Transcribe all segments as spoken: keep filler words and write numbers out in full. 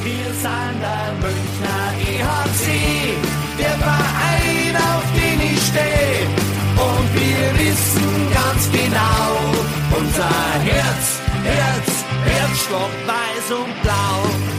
Wir sind der Münchner E H C, der Verein, auf den ich stehe. Und wir wissen ganz genau, unser Herz, Herz, Herzschlag weiß und blau.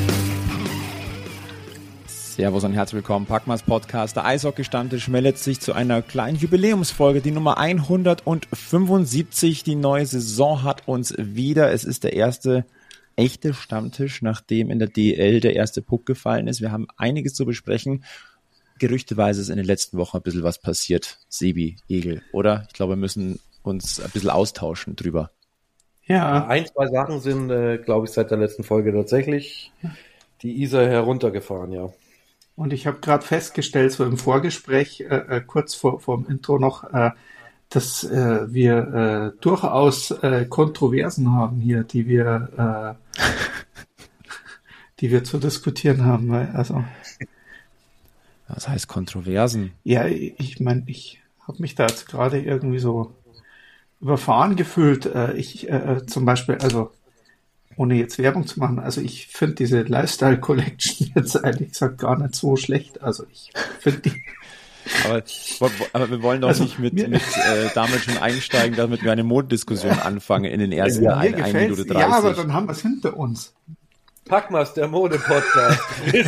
Servus und herzlich willkommen, Packmas Podcast. Der Eishockey-Stammtisch meldet sich zu einer kleinen Jubiläumsfolge, die Nummer hundertfünfundsiebzig. Die neue Saison hat uns wieder. Es ist der erste echte Stammtisch, nachdem in der D E L der erste Puck gefallen ist. Wir haben einiges zu besprechen. Gerüchteweise ist in den letzten Wochen ein bisschen was passiert. Sebi, Egel, oder? Ich glaube, wir müssen uns ein bisschen austauschen drüber. Ja, ein, zwei Sachen sind, äh, glaube ich, seit der letzten Folge tatsächlich die Isar heruntergefahren, ja. Und ich habe gerade festgestellt, so im Vorgespräch, äh, kurz vor, vor dem Intro noch, äh, dass äh, wir äh, durchaus äh, Kontroversen haben hier, die wir, äh, die wir zu diskutieren haben. Also, was heißt Kontroversen? Ja, ich meine, ich habe mich da jetzt gerade irgendwie so überfahren gefühlt. Äh, ich äh, zum Beispiel, also ohne jetzt Werbung zu machen, also ich finde diese Lifestyle Collection jetzt ehrlich gesagt gar nicht so schlecht. Also ich finde die. Aber, aber wir wollen doch also, nicht mit, mit äh, damit schon einsteigen, damit wir eine Moddiskussion anfangen in den ersten ja, ein, eine Minute dreißig. Ja, aber dann haben wir es hinter uns. Packmas, der Mode-Podcast.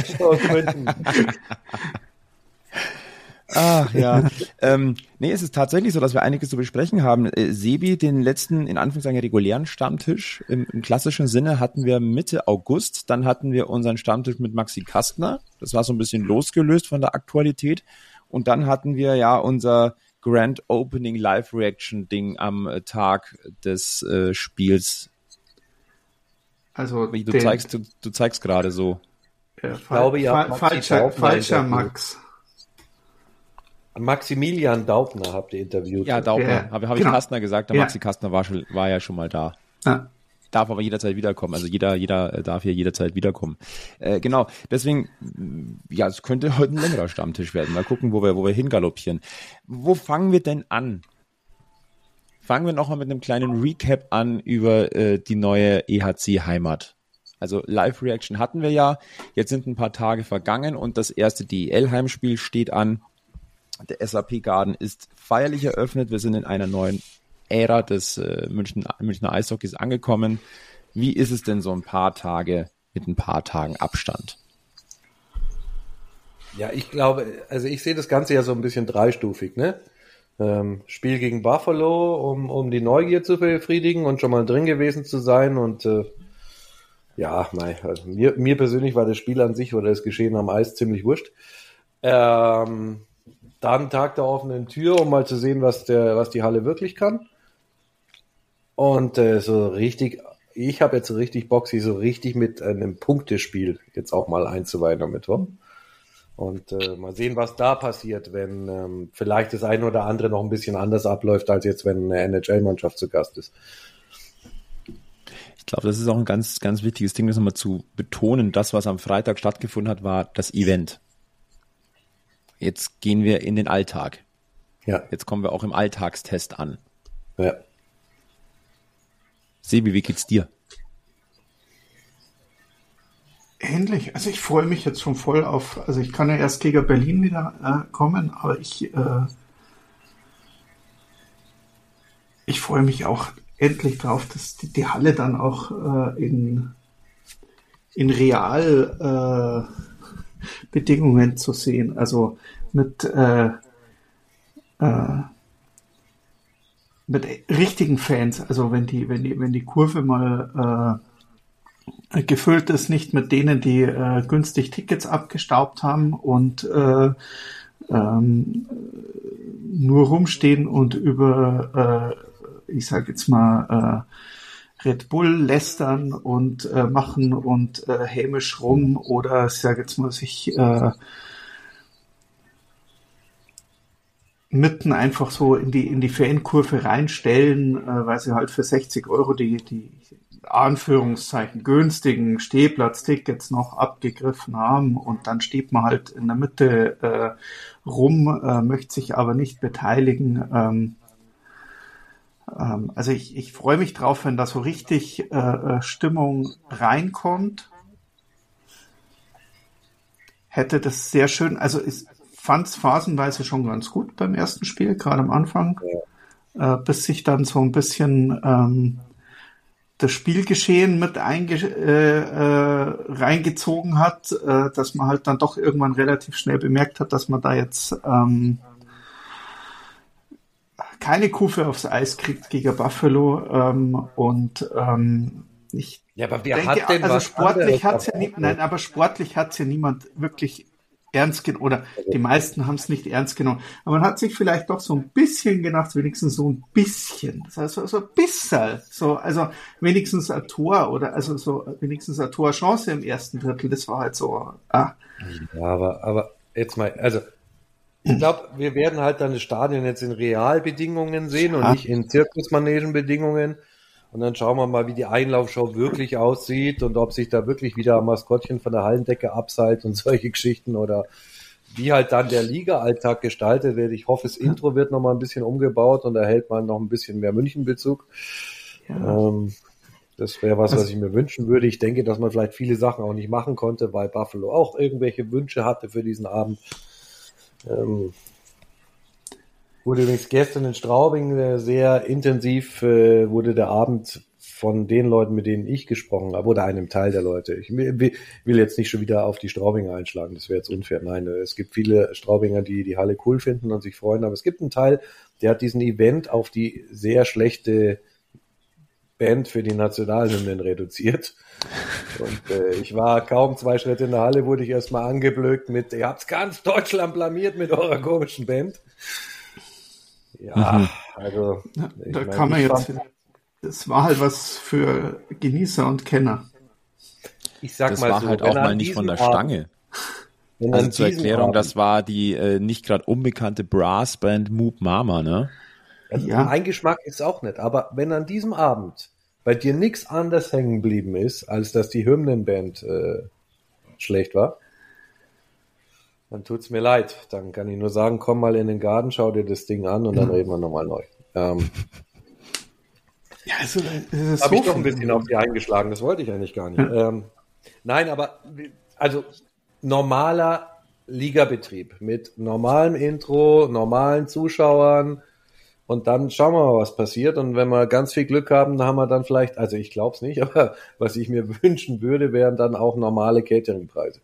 Ach ja, ähm, nee, es ist tatsächlich so, dass wir einiges zu besprechen haben. Äh, Sebi, den letzten, in Anführungszeichen, regulären Stammtisch im, im klassischen Sinne hatten wir Mitte August, dann hatten wir unseren Stammtisch mit Maxi Kastner, das war so ein bisschen losgelöst von der Aktualität, und dann hatten wir ja unser Grand Opening Live Reaction Ding am äh, Tag des äh, Spiels. Also du den, zeigst, du, du zeigst gerade so. Ja, ich glaube, ja, fa- falscher, falscher Max. Maximilian Daubner habt ihr interviewt. Ja, Daubner. Ja, habe hab ich genau. Kastner gesagt. Der ja. Maxi Kastner war, schon, war ja schon mal da. Ja. Darf aber jederzeit wiederkommen. Also jeder, jeder darf hier jederzeit wiederkommen. Äh, genau. Deswegen, ja, es könnte heute ein längerer Stammtisch werden. Mal gucken, wo wir, wo wir hingaloppieren. Wo fangen wir denn an? Fangen wir nochmal mit einem kleinen Recap an über äh, die neue E H C-Heimat. Also Live-Reaction hatten wir ja. Jetzt sind ein paar Tage vergangen und das erste D E L-Heimspiel steht an. Der S A P Garden ist feierlich eröffnet. Wir sind in einer neuen Ära des äh, München, Münchner Eishockeys angekommen. Wie ist es denn so ein paar Tage mit ein paar Tagen Abstand? Ja, ich glaube, also ich sehe das Ganze ja so ein bisschen dreistufig, ne? Ähm, Spiel gegen Buffalo, um, um die Neugier zu befriedigen und schon mal drin gewesen zu sein. Und äh, ja, mei, also mir, mir persönlich war das Spiel an sich oder das Geschehen am Eis ziemlich wurscht. Ähm, Dann Tag der offenen Tür, um mal zu sehen, was der, was die Halle wirklich kann. Und äh, so richtig, ich habe jetzt so richtig Bock, sie so richtig mit einem Punktespiel jetzt auch mal einzuweihen am Mittwoch. Und äh, mal sehen, was da passiert, wenn ähm, vielleicht das eine oder andere noch ein bisschen anders abläuft, als jetzt, wenn eine N H L-Mannschaft zu Gast ist. Ich glaube, das ist auch ein ganz, ganz wichtiges Ding, das nochmal zu betonen. Das, was am Freitag stattgefunden hat, war das Event. Jetzt gehen wir in den Alltag. Ja. Jetzt kommen wir auch im Alltagstest an. Ja. Sebi, wie geht's dir? Ähnlich. Also ich freue mich jetzt schon voll auf, also ich kann ja erst gegen Berlin wieder äh, kommen, aber ich äh, ich freue mich auch endlich drauf, dass die, die Halle dann auch äh, in in real äh, Bedingungen zu sehen, also mit äh, äh, mit richtigen Fans, also wenn die wenn die wenn die Kurve mal äh, gefüllt ist, nicht mit denen, die äh, günstig Tickets abgestaubt haben und äh, ähm, nur rumstehen und über äh, ich sage jetzt mal äh, Red Bull lästern und äh, machen und äh, hämisch rum oder ich sage jetzt mal sich äh, mitten einfach so in die in die Fankurve reinstellen, äh, weil sie halt für sechzig Euro die die Anführungszeichen günstigen Stehplatztickets noch abgegriffen haben und dann steht man halt in der Mitte äh, rum, äh, möchte sich aber nicht beteiligen. Ähm, Also ich, ich freue mich drauf, wenn da so richtig äh, Stimmung reinkommt. hätte das sehr schön, also ich fand es phasenweise schon ganz gut beim ersten Spiel, gerade am Anfang, ja. äh, bis sich dann so ein bisschen ähm, das Spielgeschehen mit einge äh, äh, reingezogen hat, äh, dass man halt dann doch irgendwann relativ schnell bemerkt hat, dass man da jetzt ähm, keine Kufe aufs Eis kriegt gegen Buffalo ähm, und ähm, ich ja, aber wer denke, hat denn also was sportlich hat's ja nie, nein, aber sportlich hat's ja niemand wirklich ernst genommen, oder die meisten haben es nicht ernst genommen. Aber man hat sich vielleicht doch so ein bisschen gedacht, wenigstens so ein bisschen, das heißt so, so ein bisschen, so, also wenigstens ein Tor oder also so wenigstens eine Torchance im ersten Drittel, das war halt so, ah. Ja, aber, aber jetzt mal, also ich glaube, wir werden halt dann das Stadion jetzt in Realbedingungen sehen und nicht in Zirkusmanegenbedingungen. Und dann schauen wir mal, wie die Einlaufshow wirklich aussieht und ob sich da wirklich wieder ein Maskottchen von der Hallendecke abseilt und solche Geschichten oder wie halt dann der Liga-Alltag gestaltet wird. Ich hoffe, das Intro wird noch mal ein bisschen umgebaut und erhält mal noch ein bisschen mehr München-Bezug. Ja. Ähm, das wäre was, was ich mir wünschen würde. Ich denke, dass man vielleicht viele Sachen auch nicht machen konnte, weil Buffalo auch irgendwelche Wünsche hatte für diesen Abend. Ähm, Wurde übrigens gestern in Straubing sehr intensiv, äh, wurde der Abend von den Leuten, mit denen ich gesprochen habe, oder einem Teil der Leute. Ich will, will jetzt nicht schon wieder auf die Straubinger einschlagen, das wäre jetzt unfair. Nein, es gibt viele Straubinger, die die Halle cool finden und sich freuen, aber es gibt einen Teil, der hat diesen Event auf die sehr schlechte Band für die Nationalhymnen reduziert. Und äh, ich war kaum zwei Schritte in der Halle, wurde ich erstmal angeblökt mit, ihr habt's ganz Deutschland blamiert mit eurer komischen Band. Ja, mhm. also ja, da meine, kann man jetzt, fand, das war halt was für Genießer und Kenner. Ich sag das mal war so, halt auch mal nicht von der Stange. Abend, also zur Erklärung, Abend, das war die äh, nicht gerade unbekannte Brassband Moop Mama, ne? Also ja. Mein Geschmack ist auch nicht, aber wenn an diesem Abend bei dir nichts anderes hängen geblieben ist, als dass die Hymnenband äh, schlecht war, dann tut's mir leid. Dann kann ich nur sagen, komm mal in den Garten, schau dir das Ding an und dann reden wir nochmal neu. Ähm, ja, also, das habe ich doch ein bisschen auf die eingeschlagen, das wollte ich eigentlich gar nicht. Ja. Ähm, nein, aber also normaler Ligabetrieb mit normalem Intro, normalen Zuschauern und dann schauen wir mal, was passiert. Und wenn wir ganz viel Glück haben, dann haben wir dann vielleicht, also ich glaube es nicht, aber was ich mir wünschen würde, wären dann auch normale Cateringpreise.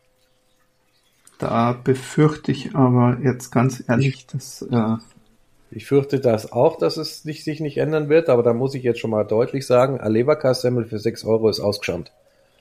Da befürchte ich aber jetzt ganz ehrlich, dass... Äh ich fürchte das auch, dass es nicht, sich nicht ändern wird, aber da muss ich jetzt schon mal deutlich sagen, ein Leberkassemmel für sechs Euro ist ausgeschammt.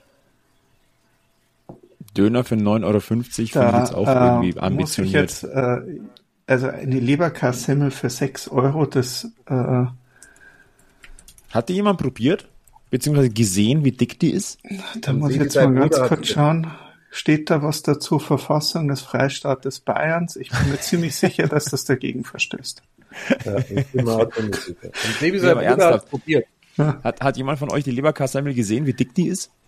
Döner für neun Euro fünfzig finde ich jetzt auch äh, irgendwie ambitioniert. Muss ich jetzt, äh, also eine Leberkassemmel für sechs Euro, das... Äh Hat die jemand probiert? Beziehungsweise gesehen, wie dick die ist? Da muss ich jetzt mal ganz kurz schauen. Steht da was dazu? Verfassung des Freistaates Bayerns? Ich bin mir ziemlich sicher, dass das dagegen verstößt. Ja, ich bin mal ziemlich sicher. Und Baby sein Bruder hat probiert. Hat, hat jemand von euch die Leberkassemmel gesehen, wie dick die ist?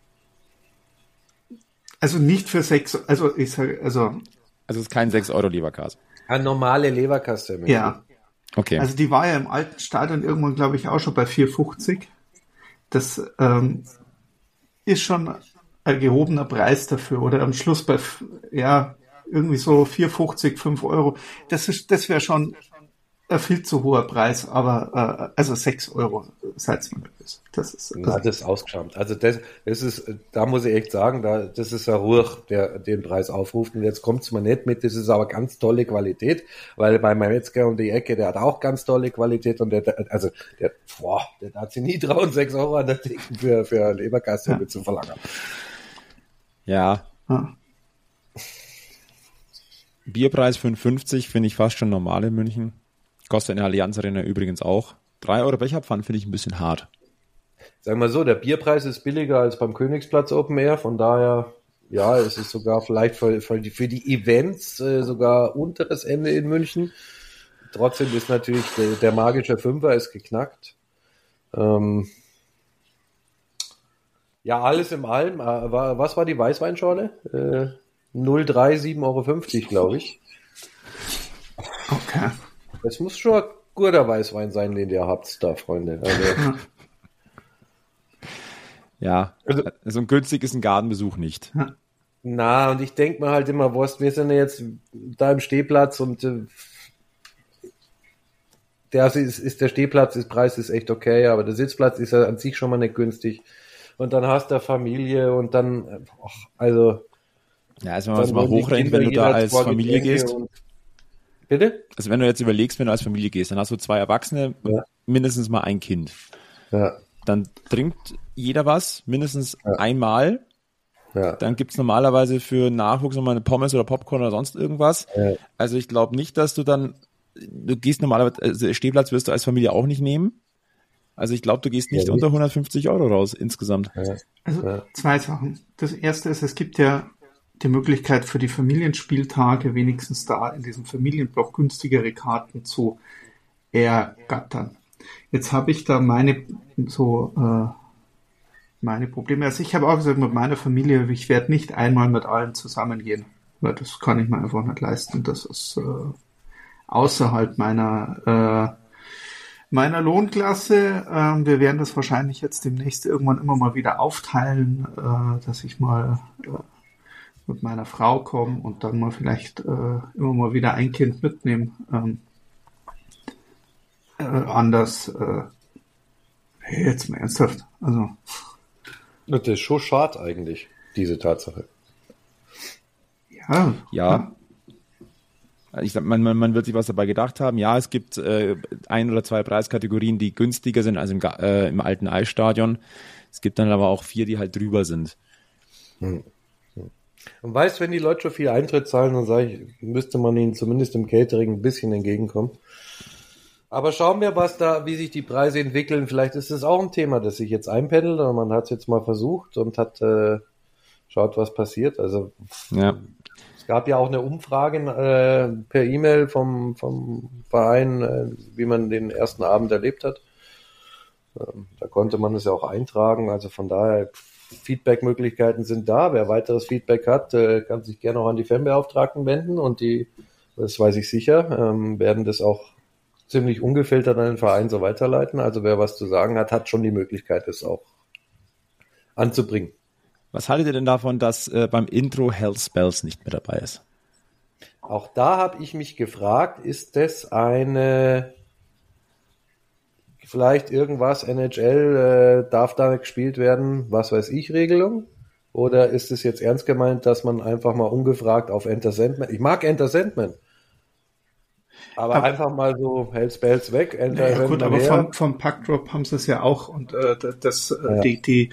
Also nicht für sechs, also ich sage, also. Also es ist kein sechs Euro Leberkass. Eine normale Leberkassemmel. Ja. Okay. Also die war ja im alten Stadion irgendwann, glaube ich, auch schon bei vier fünfzig. Das ähm, ist schon ein gehobener Preis dafür, oder am Schluss bei, ja, irgendwie so vier fünfzig, fünf Euro. Das ist, das wäre schon ein viel zu hoher Preis, aber, äh, also sechs Euro, seid mir böse. Das ist, also, Na, das ist ausgeschammt. Also das, das ist, da muss ich echt sagen, da, das ist ein Ruch, der den Preis aufruft. Und jetzt kommt's mir nicht mit, das ist aber ganz tolle Qualität, weil bei meinem Metzger um die Ecke, der hat auch ganz tolle Qualität und der, also, der, boah, der hat sich nie trauen, sechs Euro an der Theke für, für Leberkassemmel ja. zu verlangen. Ja. Hm. Bierpreis fünf fünfzig finde ich fast schon normal in München. Kostet in der Allianz Arena übrigens auch. drei Euro Becherpfannen finde ich ein bisschen hart. Sagen wir so, der Bierpreis ist billiger als beim Königsplatz Open Air, von daher, ja, es ist sogar vielleicht für, für, die, für die Events äh, sogar unteres Ende in München. Trotzdem ist natürlich der, der magische Fünfer ist geknackt. Ähm, Ja, alles im allem. Was war die Weißweinschorle? Äh, null Komma drei, sieben Euro fünfzig, glaube ich. Okay. Das muss schon ein guter Weißwein sein, den ihr habt da, Freunde. Also, ja, also so ein günstig ist ein Gartenbesuch nicht. Na, und ich denke mir halt immer, Wurst, wir sind ja jetzt da im Stehplatz und äh, der ist, ist der Stehplatz, der Preis ist echt okay, aber der Sitzplatz ist ja an sich schon mal nicht günstig. Und dann hast du Familie und dann, ach, also... Ja, also wenn man es mal hochrechnet, wenn du da als Familie gehst. Und, bitte? Also wenn du jetzt überlegst, wenn du als Familie gehst, dann hast du zwei Erwachsene und ja. mindestens mal ein Kind. Ja. Dann trinkt jeder was, mindestens ja. einmal. Ja. Dann gibt's normalerweise für Nachwuchs nochmal eine Pommes oder Popcorn oder sonst irgendwas. Ja. Also ich glaube nicht, dass du dann, du gehst normalerweise, also Stehplatz wirst du als Familie auch nicht nehmen. Also ich glaube, du gehst nicht ja, unter hundertfünfzig Euro raus insgesamt. Ja. Also ja. zwei Sachen. Das erste ist, es gibt ja die Möglichkeit für die Familienspieltage wenigstens da in diesem Familienblock günstigere Karten zu ergattern. Jetzt habe ich da meine so äh, meine Probleme. Also ich habe auch gesagt, mit meiner Familie, ich werde nicht einmal mit allen zusammengehen, weil das kann ich mir einfach nicht leisten. Das ist äh, außerhalb meiner äh, meiner Lohnklasse. Ähm, wir werden das wahrscheinlich jetzt demnächst irgendwann immer mal wieder aufteilen, äh, dass ich mal äh, mit meiner Frau komme und dann mal vielleicht äh, immer mal wieder ein Kind mitnehmen. Ähm, äh, anders. Äh, hey, jetzt mal ernsthaft. Also. Das ist schon schade eigentlich, diese Tatsache. Ja. Ja. Ich sag, man, man, man wird sich was dabei gedacht haben. Ja, es gibt äh, ein oder zwei Preiskategorien, die günstiger sind als im, äh, im alten Eisstadion. Es gibt dann aber auch vier, die halt drüber sind. Hm. Und weißt, wenn die Leute schon viel Eintritt zahlen, dann sage ich, müsste man ihnen zumindest im Catering ein bisschen entgegenkommen. Aber schauen wir, was da, wie sich die Preise entwickeln. Vielleicht ist es auch ein Thema, das sich jetzt einpendelt, oder man hat es jetzt mal versucht und hat äh, schaut, was passiert. Also ja. Es gab ja auch eine Umfrage äh, per E-Mail vom, vom Verein, äh, wie man den ersten Abend erlebt hat. Ähm, da konnte man es ja auch eintragen. Also von daher, Feedback-Möglichkeiten sind da. Wer weiteres Feedback hat, äh, kann sich gerne auch an die Fanbeauftragten wenden und die, das weiß ich sicher, ähm, werden das auch ziemlich ungefiltert an den Verein so weiterleiten. Also wer was zu sagen hat, hat schon die Möglichkeit, das auch anzubringen. Was haltet ihr denn davon, dass äh, beim Intro Hell Spells nicht mehr dabei ist? Auch da habe ich mich gefragt, ist das eine vielleicht irgendwas, N H L, äh, darf da gespielt werden, was weiß ich, Regelung? Oder ist es jetzt ernst gemeint, dass man einfach mal ungefragt auf Enter Sandman, ich mag Enter Sandman, aber, aber einfach mal so Hell Spells weg, Enter ja, Sandman gut, aber her. vom, vom Puck Drop haben sie es ja auch und äh, das, äh, ja. die, die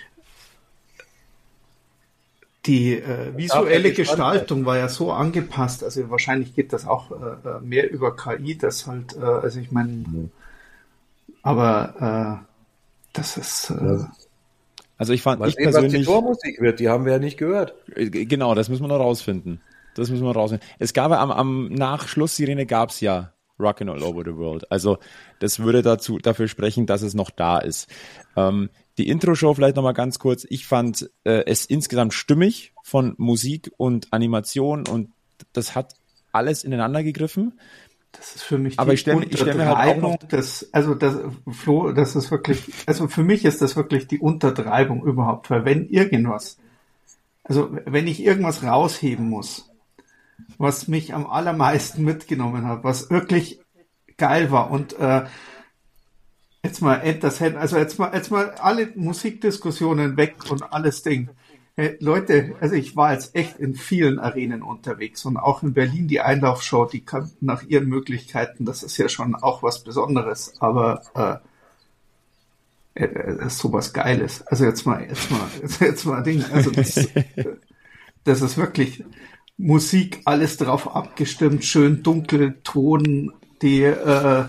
Die äh, visuelle Gestaltung war ja so angepasst, also wahrscheinlich geht das auch äh, mehr über K I, das halt, äh, also ich meine, mhm. aber äh, das ist... Äh, also ich fand, mal ich sehen, persönlich... was die Tormusik wird, die haben wir ja nicht gehört. Genau, das müssen wir noch rausfinden. Das müssen wir rausfinden. Es gab ja am, am Nachschlusssirene gab es ja Rockin' All Over the World. Also das würde dazu dafür sprechen, dass es noch da ist. Ähm, Die Intro-Show vielleicht nochmal ganz kurz. Ich fand äh, es insgesamt stimmig von Musik und Animation und das hat alles ineinander gegriffen. Das ist für mich Aber die ich stelle stell mir halt auch noch das, also das, Flo, das ist wirklich, also für mich ist das wirklich die Untertreibung überhaupt, weil wenn irgendwas, also wenn ich irgendwas rausheben muss, was mich am allermeisten mitgenommen hat, was wirklich geil war und äh, Jetzt mal Enter Sandman, also jetzt mal, jetzt mal alle Musikdiskussionen weg und alles Ding. Hey, Leute, also ich war jetzt echt in vielen Arenen unterwegs und auch in Berlin die Einlaufshow, die kann nach ihren Möglichkeiten, das ist ja schon auch was Besonderes, aber äh, äh, ist sowas Geiles. Also jetzt mal, jetzt mal, jetzt, jetzt mal Ding, also das, das ist wirklich Musik, alles drauf abgestimmt, schön dunkel, Ton, die äh,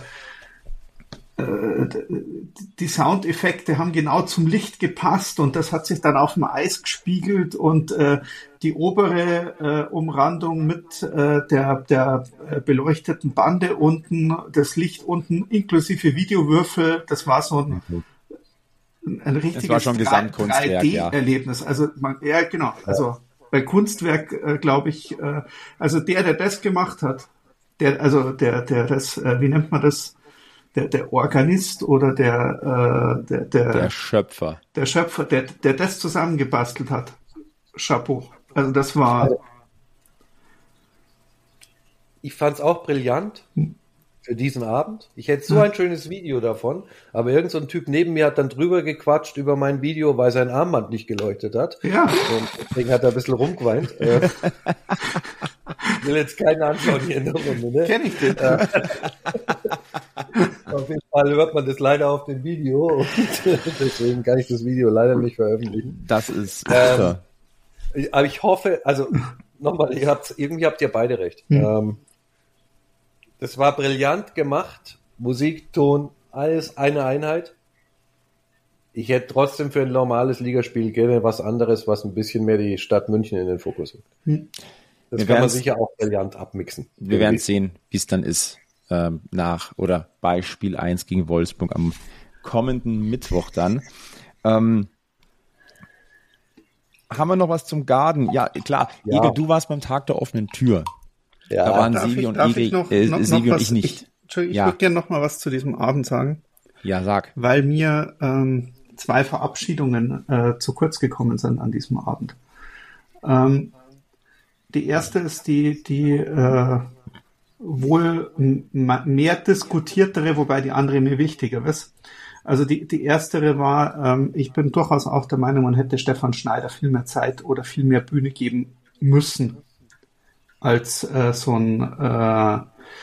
die Soundeffekte haben genau zum Licht gepasst und das hat sich dann auf dem Eis gespiegelt und äh, die obere äh, Umrandung mit äh, der, der beleuchteten Bande unten, das Licht unten inklusive Videowürfel, das war so ein, ein richtiges drei D-Erlebnis. Ja. Also man, ja genau, also bei Kunstwerk äh, glaube ich, äh, also der, der das gemacht hat, der, also der, der das, äh, wie nennt man das? Der, der Organist oder der, äh, der, der, der Schöpfer. Der Schöpfer, der, der das zusammengebastelt hat. Chapeau. also das war... Also, ich fand es auch brillant für diesen Abend. Ich hätte so ein schönes Video davon, aber irgend so ein Typ neben mir hat dann drüber gequatscht über mein Video, weil sein Armband nicht geleuchtet hat. Ja. Und deswegen hat er ein bisschen rumgeweint. Ich will jetzt keinen anschauen hier in der Runde, ne? Kenn ich den. Auf jeden Fall hört man das leider auf dem Video und deswegen kann ich das Video leider nicht veröffentlichen. Das ist ähm, aber ich hoffe, also nochmal, ihr habt, irgendwie habt ihr beide recht. Hm. Ähm, das war brillant gemacht, Musik, Ton, alles eine Einheit. Ich hätte trotzdem für ein normales Ligaspiel gerne was anderes, was ein bisschen mehr die Stadt München in den Fokus rückt. Hm. Das wir kann man sicher auch brillant abmixen. Wir werden sehen, wie es dann ist ähm, nach oder bei Spiel eins gegen Wolfsburg am kommenden Mittwoch dann. Ähm, haben wir noch was zum Garden? Ja, klar. Ja. Igel, du warst beim Tag der offenen Tür. Ja. Da waren darf Sivi ich, und darf Igel, ich noch, äh, noch, Sivi noch und ich nicht. Ich, Entschuldigung, ja. ich würde gerne noch mal was zu diesem Abend sagen. Ja, sag. Weil mir ähm, zwei Verabschiedungen äh, zu kurz gekommen sind an diesem Abend. Ähm, die erste ist die, die äh, wohl m- mehr diskutiertere, wobei die andere mir wichtiger ist. Also die, die erstere war, ähm, ich bin durchaus auch der Meinung, man hätte Stefan Schneider viel mehr Zeit oder viel mehr Bühne geben müssen, als äh, so ein äh,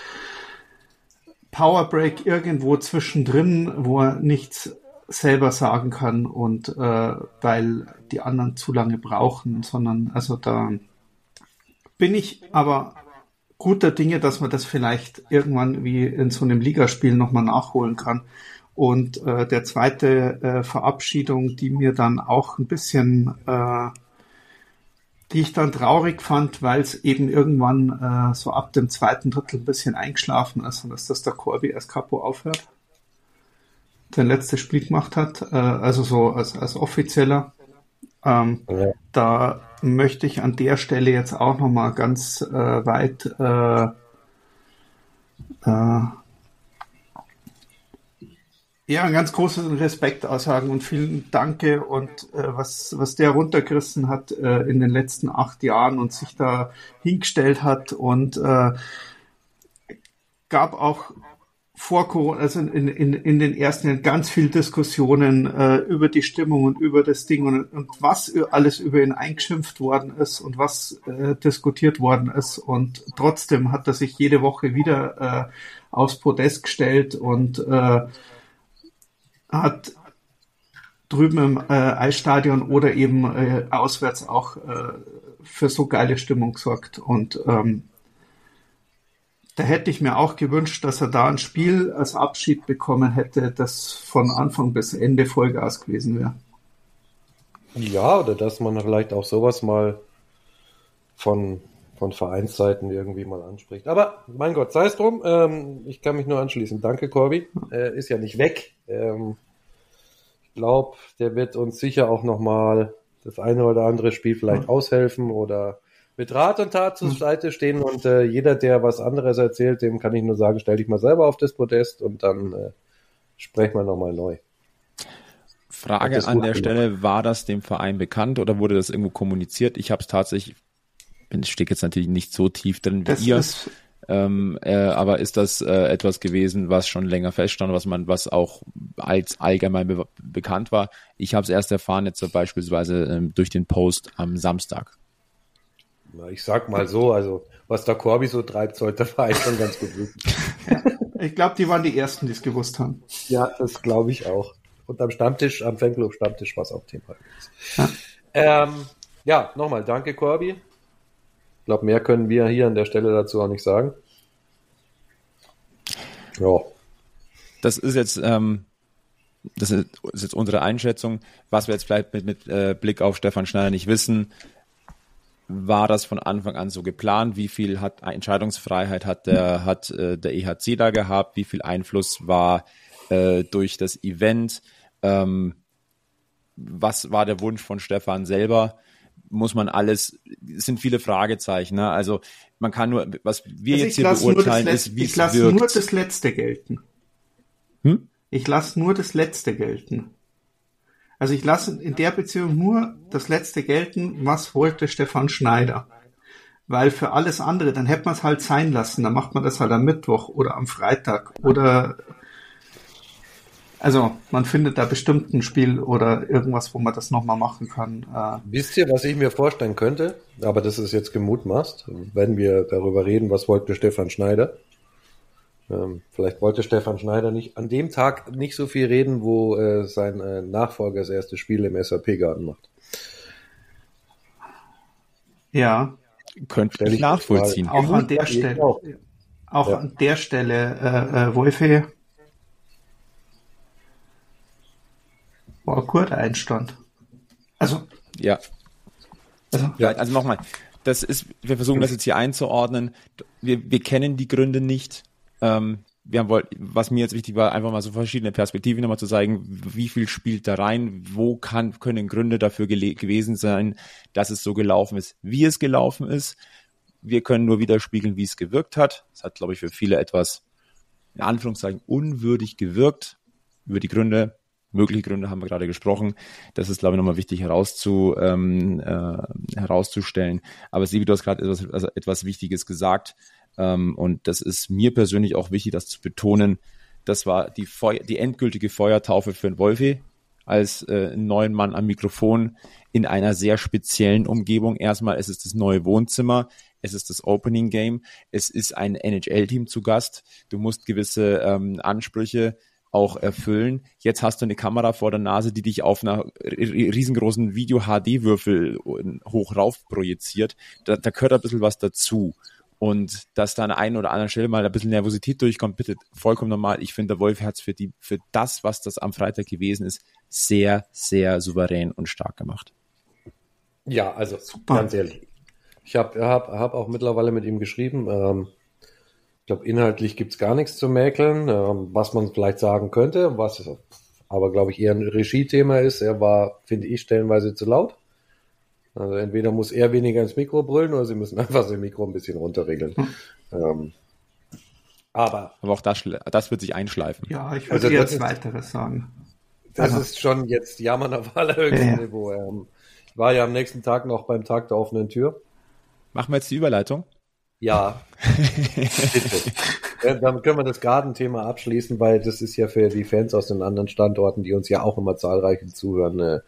Powerbreak irgendwo zwischendrin, wo er nichts selber sagen kann und äh, weil die anderen zu lange brauchen, sondern also da bin ich aber guter Dinge, dass man das vielleicht irgendwann wie in so einem Ligaspiel nochmal nachholen kann. Und äh, der zweite äh, Verabschiedung, die mir dann auch ein bisschen, äh, die ich dann traurig fand, weil es eben irgendwann äh, so ab dem zweiten Drittel ein bisschen eingeschlafen ist und dass das der Corby als Capo aufhört, sein letztes Spiel gemacht hat, äh, also so als, als offizieller. Ähm, ja. Da möchte ich an der Stelle jetzt auch nochmal ganz äh, weit äh, äh, ja, einen ganz großen Respekt aussagen und vielen Danke und äh, was was der runtergerissen hat äh, in den letzten acht Jahren und sich da hingestellt hat und äh, gab auch vor Corona, also in, in, in den ersten Jahren ganz viel Diskussionen äh, über die Stimmung und über das Ding und, und was alles über ihn eingeschimpft worden ist und was äh, diskutiert worden ist und trotzdem hat er sich jede Woche wieder äh, aufs Podest gestellt und äh, hat drüben im äh, Eisstadion oder eben äh, auswärts auch äh, für so geile Stimmung gesorgt und ähm, da hätte ich mir auch gewünscht, dass er da ein Spiel als Abschied bekommen hätte, das von Anfang bis Ende Vollgas gewesen wäre. Ja, oder dass man vielleicht auch sowas mal von, von Vereinsseiten irgendwie mal anspricht. Aber mein Gott, sei es drum, ähm, ich kann mich nur anschließen. Danke, Corby. Äh, ist ja nicht weg. Ähm, ich glaube, der wird uns sicher auch nochmal das eine oder andere Spiel vielleicht ja. aushelfen oder mit Rat und Tat zur Seite stehen und äh, jeder, der was anderes erzählt, dem kann ich nur sagen, stell dich mal selber auf das Podest und dann äh, sprechen wir nochmal neu. Frage an der Stelle, war das dem Verein bekannt oder wurde das irgendwo kommuniziert? Ich habe es tatsächlich, ich stecke jetzt natürlich nicht so tief drin wie das ihr, ähm, äh, aber ist das äh, etwas gewesen, was schon länger feststand, was man, was auch als allgemein be- bekannt war? Ich habe es erst erfahren, jetzt so beispielsweise ähm, durch den Post am Samstag. Ich sag mal so, also was der Corby so treibt, sollte der Verein schon ganz gut wissen. Ja, ich glaube, die waren die Ersten, die es gewusst haben. Ja, das glaube ich auch. Und am Stammtisch, am Fanclub-Stammtisch war es auch Thema. Ja, ähm, ja nochmal, danke Corby. Ich glaube, mehr können wir hier an der Stelle dazu auch nicht sagen. Ja. Das ist jetzt, ähm, das ist jetzt unsere Einschätzung. Was wir jetzt vielleicht mit, mit äh, Blick auf Stefan Schneider nicht wissen, war das von Anfang an so geplant? Wie viel hat Entscheidungsfreiheit hat der hat äh, der E H C da gehabt? Wie viel Einfluss war äh, durch das Event? Ähm, was war der Wunsch von Stefan selber? Muss man alles? Es sind viele Fragezeichen. Ne? Also man kann nur, was wir also jetzt hier beurteilen, ist, wie es wirkt. Ich lasse nur das Letzte gelten. Hm? Ich lasse nur das Letzte gelten. Also ich lasse in der Beziehung nur das Letzte gelten, was wollte Stefan Schneider. Weil für alles andere, dann hätte man es halt sein lassen. Dann macht man das halt am Mittwoch oder am Freitag. Oder also man findet da bestimmt ein Spiel oder irgendwas, wo man das nochmal machen kann. Wisst ihr, was ich mir vorstellen könnte? Aber das ist jetzt gemutmaßt, wenn wir darüber reden, was wollte Stefan Schneider. Ähm, vielleicht wollte Stefan Schneider nicht an dem Tag nicht so viel reden, wo äh, sein äh, Nachfolger das erste Spiel im S A P-Garten macht. Ja. Könnte ich nachvollziehen. Auch an der Stelle, auch, auch ja. an der Stelle, äh, äh, Wolfi, war kurz Einstand. Also. Ja. Also, ja, also nochmal. Das ist, wir versuchen das jetzt hier einzuordnen. Wir, wir kennen die Gründe nicht. Ähm, wir haben, was mir jetzt wichtig war, einfach mal so verschiedene Perspektiven nochmal zu zeigen, wie viel spielt da rein, wo kann, können Gründe dafür gele- gewesen sein, dass es so gelaufen ist, wie es gelaufen ist. Wir können nur widerspiegeln, wie es gewirkt hat. Es hat, glaube ich, für viele etwas, in Anführungszeichen, unwürdig gewirkt. Über die Gründe, mögliche Gründe haben wir gerade gesprochen. Das ist, glaube ich, nochmal wichtig herauszu, ähm, äh, herauszustellen. Aber Sebi, du hast gerade etwas, also etwas Wichtiges gesagt. Um, und das ist mir persönlich auch wichtig, das zu betonen. Das war die, Feu- die endgültige Feuertaufe für den Wolfi als äh, neuen Mann am Mikrofon in einer sehr speziellen Umgebung. Erstmal, es ist das neue Wohnzimmer, es ist das Opening Game, es ist ein N H L-Team zu Gast. Du musst gewisse ähm, Ansprüche auch erfüllen. Jetzt hast du eine Kamera vor der Nase, die dich auf einer riesengroßen Video-H D-Würfel hoch rauf projiziert. Da, da gehört ein bisschen was dazu. Und dass da an einer einen oder anderen Stelle mal ein bisschen Nervosität durchkommt, bitte vollkommen normal. Ich finde, der Wolfi hat es für die, für das, was das am Freitag gewesen ist, sehr, sehr souverän und stark gemacht. Ja, also super. Ganz ehrlich. Ich habe hab, hab auch mittlerweile mit ihm geschrieben. Ähm, ich glaube, inhaltlich gibt's gar nichts zu mäkeln, ähm, was man vielleicht sagen könnte, was aber, glaube ich, eher ein Regie-Thema ist. Er war, finde ich, stellenweise zu laut. Also entweder muss er weniger ins Mikro brüllen oder sie müssen einfach sein Mikro ein bisschen runterregeln. Hm. Ähm, aber, aber auch das, das wird sich einschleifen. Ja, ich würde also jetzt ist, weiteres sagen. Das also. ist schon jetzt Jammern auf allerhöchstem ja, ja. Niveau. Ähm, ich war ja am nächsten Tag noch beim Tag der offenen Tür. Machen wir jetzt die Überleitung? Ja. Bitte. Ja, dann können wir das Gartenthema abschließen, weil das ist ja für die Fans aus den anderen Standorten, die uns ja auch immer zahlreich zuhören, äh,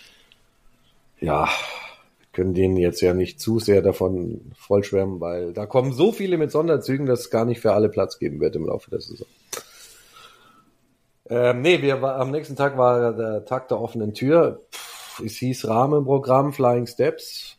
ja, können denen jetzt ja nicht zu sehr davon vollschwärmen, weil da kommen so viele mit Sonderzügen, dass es gar nicht für alle Platz geben wird im Laufe der Saison. Ähm, nee, wir war, am nächsten Tag war der Tag der offenen Tür. Pff, es hieß Rahmenprogramm Flying Steps.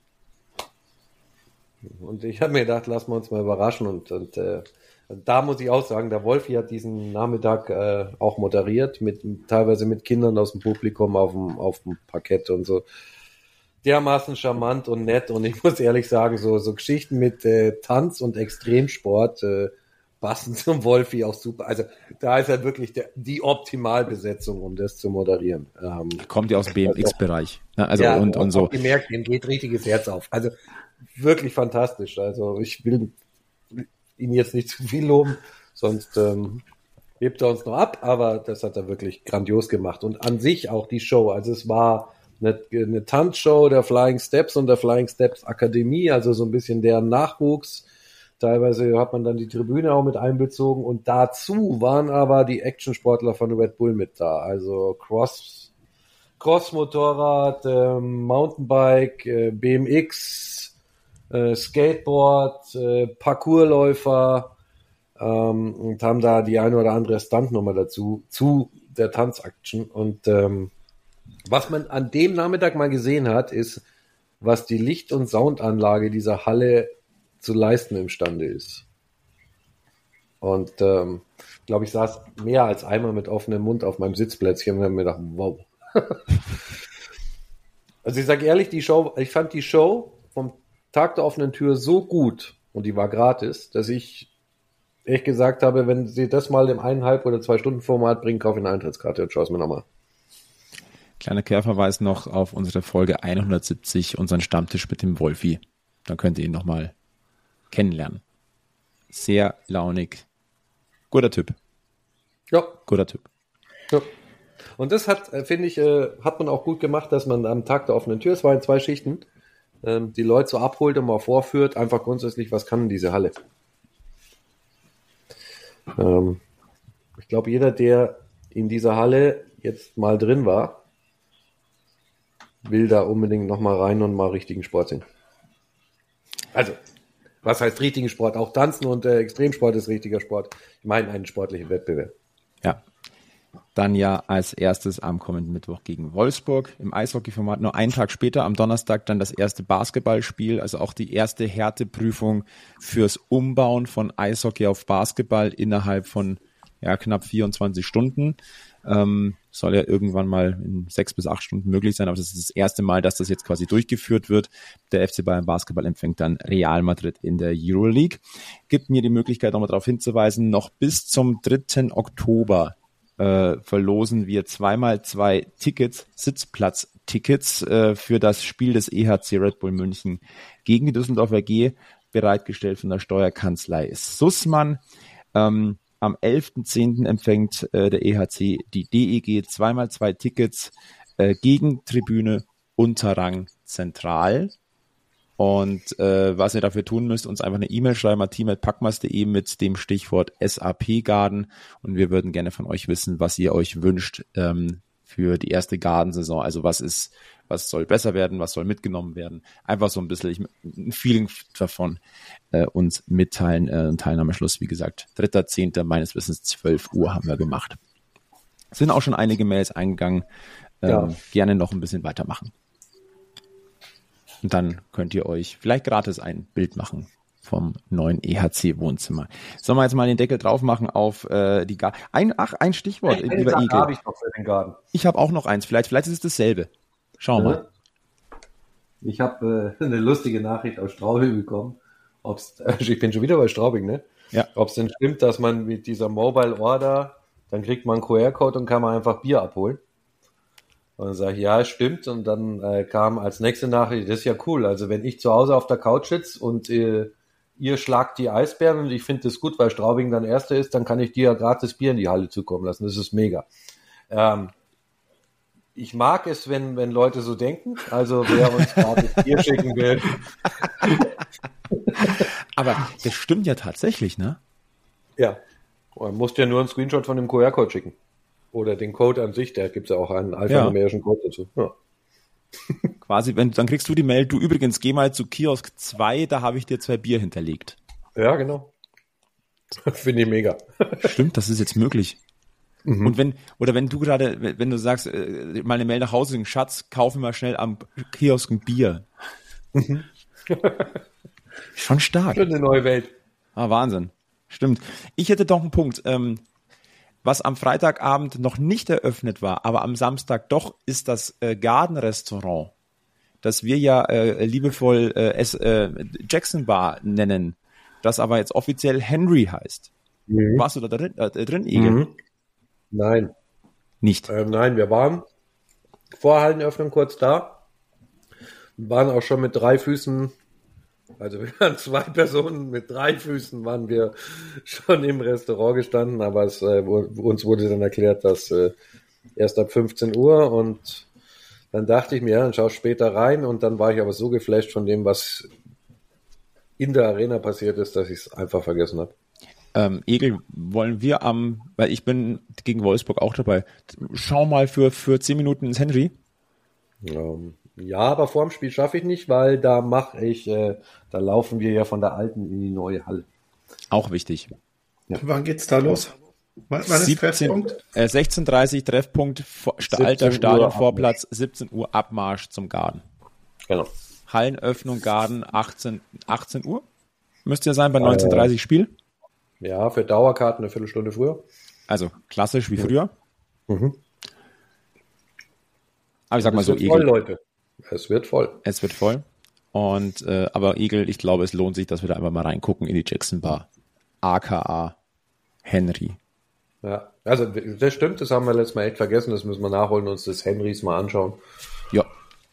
Und ich habe mir gedacht, lassen wir uns mal überraschen. Und, und äh, da muss ich auch sagen, der Wolfi hat diesen Nachmittag äh, auch moderiert, mit teilweise mit Kindern aus dem Publikum auf dem, auf dem Parkett und so. Dermaßen charmant und nett, und ich muss ehrlich sagen, so so Geschichten mit äh, Tanz und Extremsport äh, passen zum Wolfi auch super. Also da ist halt wirklich der, die Optimalbesetzung, um das zu moderieren. Ähm, Kommt ja aus dem B M X-Bereich. Also, also ja, und, und so. Gemerkt, ihm geht richtiges Herz auf. Also wirklich fantastisch. Also ich will ihn jetzt nicht zu viel loben, sonst ähm, hebt er uns noch ab, aber das hat er wirklich grandios gemacht. Und an sich auch die Show, also es war eine, eine Tanzshow der Flying Steps und der Flying Steps Akademie, also so ein bisschen deren Nachwuchs. Teilweise hat man dann die Tribüne auch mit einbezogen, und dazu waren aber die Actionsportler von Red Bull mit da, also Cross, Cross-Motorrad, äh, Mountainbike, äh, B M X, äh, Skateboard, äh, Parkourläufer, ähm, und haben da die eine oder andere Stuntnummer dazu, zu der Tanzaction. Und ähm, was man an dem Nachmittag mal gesehen hat, ist, was die Licht- und Soundanlage dieser Halle zu leisten imstande ist. Und ähm, ich glaube, ich saß mehr als einmal mit offenem Mund auf meinem Sitzplätzchen und habe mir gedacht, wow. Also ich sage ehrlich, die Show, ich fand die Show vom Tag der offenen Tür so gut, und die war gratis, dass ich echt gesagt habe, wenn sie das mal im eineinhalb oder zwei Stunden Format bringen, kaufe ich eine Eintrittskarte und schaue es mir nochmal. Kleiner Querverweis noch auf unsere Folge hundertsiebzig, unseren Stammtisch mit dem Wolfi. Dann könnt ihr ihn nochmal kennenlernen. Sehr launig. Guter Typ. Ja. Guter Typ. Ja. Und das hat, finde ich, äh, hat man auch gut gemacht, dass man am Tag der offenen Tür, es waren zwei Schichten, ähm, die Leute so abholt und mal vorführt, einfach grundsätzlich, was kann diese Halle? Ähm, ich glaube, jeder, der in dieser Halle jetzt mal drin war, will da unbedingt nochmal rein und mal richtigen Sport sehen. Also, was heißt richtigen Sport? Auch Tanzen und äh, Extremsport ist richtiger Sport. Ich meine einen sportlichen Wettbewerb. Ja. Dann ja als erstes am kommenden Mittwoch gegen Wolfsburg im Eishockeyformat. Nur einen Tag später, am Donnerstag, dann das erste Basketballspiel, also auch die erste Härteprüfung fürs Umbauen von Eishockey auf Basketball innerhalb von ja, knapp vierundzwanzig Stunden. Ähm, soll ja irgendwann mal in sechs bis acht Stunden möglich sein, aber das ist das erste Mal, dass das jetzt quasi durchgeführt wird. Der F C Bayern Basketball empfängt dann Real Madrid in der Euroleague. Gibt mir die Möglichkeit, nochmal darauf hinzuweisen, noch bis zum dritten Oktober äh, verlosen wir zweimal zwei Tickets, Sitzplatz-Tickets äh, für das Spiel des E H C Red Bull München gegen die Düsseldorfer G, bereitgestellt von der Steuerkanzlei Sussmann. Ähm, Am elften zehnten empfängt äh, der E H C die D E G zweimal zwei Tickets äh, gegen Tribüne Unterrang Zentral. Und äh, was ihr dafür tun müsst, uns einfach eine E-Mail schreiben an team at packmas punkt de mit dem Stichwort S A P-Garden. Und wir würden gerne von euch wissen, was ihr euch wünscht ähm, für die erste Gardensaison. Also was ist, was soll besser werden, was soll mitgenommen werden. Einfach so ein bisschen ich, ein Feeling davon äh, uns mitteilen. Äh, Teilnahmeschluss, wie gesagt, dritter zehnter meines Wissens zwölf Uhr haben wir gemacht. Es sind auch schon einige Mails eingegangen. Ähm, ja. Gerne noch ein bisschen weitermachen. Und dann könnt ihr euch vielleicht gratis ein Bild machen vom neuen E H C-Wohnzimmer. Sollen wir jetzt mal den Deckel drauf machen auf äh, die Garten? Ein, ach, ein Stichwort, ein, lieber Igel. habe ich noch für den Garten. Ich habe auch noch eins. Vielleicht, vielleicht ist es dasselbe. Schauen wir ja. mal. Ich habe äh, eine lustige Nachricht aus Straubing bekommen. Ob's, äh, ich bin schon wieder bei Straubing, ne? Ja. Ob es denn stimmt, dass man mit dieser Mobile Order, dann kriegt man einen Q R-Code und kann man einfach Bier abholen. Und dann sage ich, ja, stimmt. Und dann äh, kam als nächste Nachricht, das ist ja cool. Also wenn ich zu Hause auf der Couch sitze und äh, ihr schlagt die Eisbären und ich finde das gut, weil Straubing dann Erster ist, dann kann ich dir ja gratis Bier in die Halle zukommen lassen. Das ist mega. Ähm, ich mag es, wenn, wenn Leute so denken. Also wer uns gratis Bier schicken will. Aber das stimmt ja tatsächlich, ne? Ja. Man muss ja nur einen Screenshot von dem Q R-Code schicken. Oder den Code an sich, da gibt es ja auch einen alphanumerischen ja. Code dazu. Ja. Quasi, wenn, dann kriegst du die Mail, du übrigens, geh mal zu Kiosk zwei, da habe ich dir zwei Bier hinterlegt. Ja, genau. Finde ich mega. Stimmt, das ist jetzt möglich. Mhm. Und wenn, oder wenn du gerade, wenn du sagst, äh, mal eine Mail nach Hause, Schatz, kauf mir mal schnell am Kiosk ein Bier. Mhm. Schon stark. Für eine neue Welt. Ah, Wahnsinn. Stimmt. Ich hätte doch einen Punkt. Ähm, was am Freitagabend noch nicht eröffnet war, aber am Samstag doch, ist das äh, Garden-Restaurant, das wir ja äh, liebevoll äh, es, äh, Jackson Bar nennen, das aber jetzt offiziell Henry heißt. Mhm. Warst du da drin, äh, drin Igel? Mhm. Nein. Nicht? Ähm, nein, wir waren vor Hallenöffnung kurz da, waren auch schon mit drei Füßen. Also wir waren zwei Personen mit drei Füßen, waren wir schon im Restaurant gestanden, aber es, äh, uns wurde dann erklärt, dass äh, erst ab fünfzehn Uhr und dann dachte ich mir, ja, dann schau später rein und dann war ich aber so geflasht von dem, was in der Arena passiert ist, dass ich es einfach vergessen habe. Ähm, Egel, wollen wir am, weil ich bin gegen Wolfsburg auch dabei, schau mal für, für zehn Minuten ins Henry. Ähm, Ja, aber vor dem Spiel schaffe ich nicht, weil da mache ich, äh, da laufen wir ja von der alten in die neue Halle. Auch wichtig. Ja. Wann geht's da los? Wann, wann ist Treffpunkt? Äh, sechzehn Uhr dreißig Treffpunkt, vor, alter Stadionvorplatz, siebzehn Uhr Abmarsch zum Garten. Genau. Hallenöffnung Garten achtzehn Uhr. Müsste ja sein bei neunzehn Uhr dreißig Spiel. Ja, für Dauerkarten eine Viertelstunde früher. Also klassisch wie früher. Mhm. Aber ich sag mal so, Egel. Voll, Leute. Es wird voll. Es wird voll. Und äh, aber Igel, ich glaube, es lohnt sich, dass wir da einfach mal reingucken in die Jackson Bar. A K A Henry. Ja, also das stimmt, das haben wir letztes Mal echt vergessen, das müssen wir nachholen und uns das Henrys mal anschauen. Ja.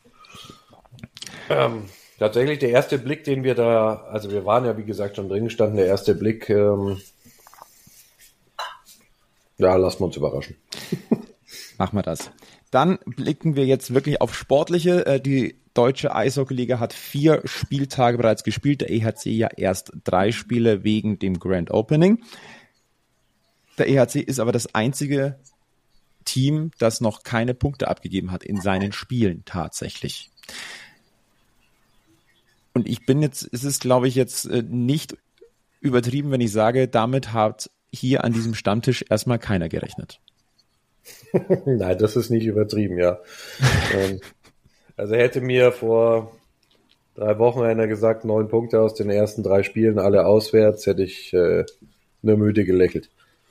Ähm, tatsächlich der erste Blick, den wir da, also wir waren ja wie gesagt schon drin gestanden, der erste Blick, ähm, ja, lassen wir uns überraschen. Machen wir das. Dann blicken wir jetzt wirklich auf Sportliche. Die Deutsche Eishockeyliga hat vier Spieltage bereits gespielt. Der E H C ja erst drei Spiele wegen dem Grand Opening. Der E H C ist aber das einzige Team, das noch keine Punkte abgegeben hat in seinen Spielen tatsächlich. Und ich bin jetzt, es ist glaube ich jetzt nicht übertrieben, wenn ich sage, damit hat hier an diesem Stammtisch erstmal keiner gerechnet. Nein, das ist nicht übertrieben, ja. Also hätte mir vor drei Wochen einer gesagt, neun Punkte aus den ersten drei Spielen, alle auswärts, hätte ich äh, nur müde gelächelt.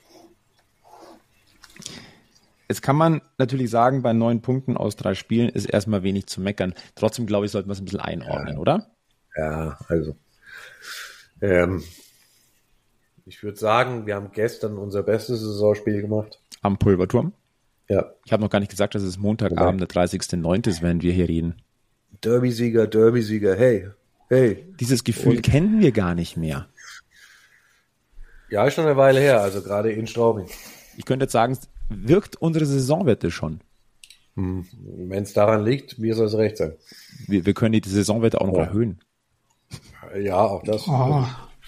Jetzt kann man natürlich sagen, bei neun Punkten aus drei Spielen ist erstmal wenig zu meckern. Trotzdem, glaube ich, sollten wir es ein bisschen einordnen, ja. oder? Ja, also ähm, ich würde sagen, wir haben gestern unser bestes Saisonspiel gemacht. Am Pulverturm? Ja. Ich habe noch gar nicht gesagt, dass es Montagabend, der dreißigster neunte ist, während wir hier reden. Derby-Sieger, Derby-Sieger, hey, hey. Dieses Gefühl Und, kennen wir gar nicht mehr. Ja, ist schon eine Weile her, also gerade in Straubing. Ich könnte jetzt sagen, wirkt unsere Saisonwette schon? Hm. Wenn es daran liegt, mir soll es recht sein. Wir, wir können die Saisonwette auch noch ja. erhöhen. Ja, auch das. Oh.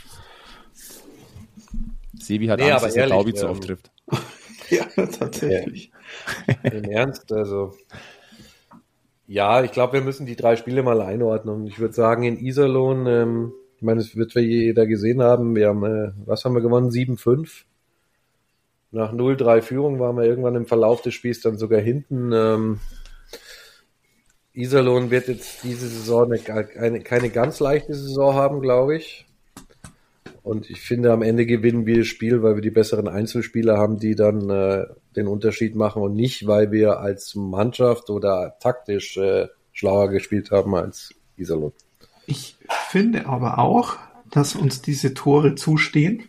Sebi hat nee, Angst, dass der Taubi zu oft trifft. Ja, tatsächlich. Ja. Im Ernst, also ja, ich glaube, wir müssen die drei Spiele mal einordnen. Ich würde sagen, in Iserlohn, ähm, ich meine, es wird jeder gesehen haben, wir haben, äh, was haben wir gewonnen? sieben fünf. Nach null drei Führung waren wir irgendwann im Verlauf des Spiels dann sogar hinten. Ähm, Iserlohn wird jetzt diese Saison eine, eine, keine ganz leichte Saison haben, glaube ich. Und ich finde, am Ende gewinnen wir das Spiel, weil wir die besseren Einzelspieler haben, die dann äh, den Unterschied machen und nicht, weil wir als Mannschaft oder taktisch äh, schlauer gespielt haben als Iserlohn. Ich finde aber auch, dass uns diese Tore zustehen,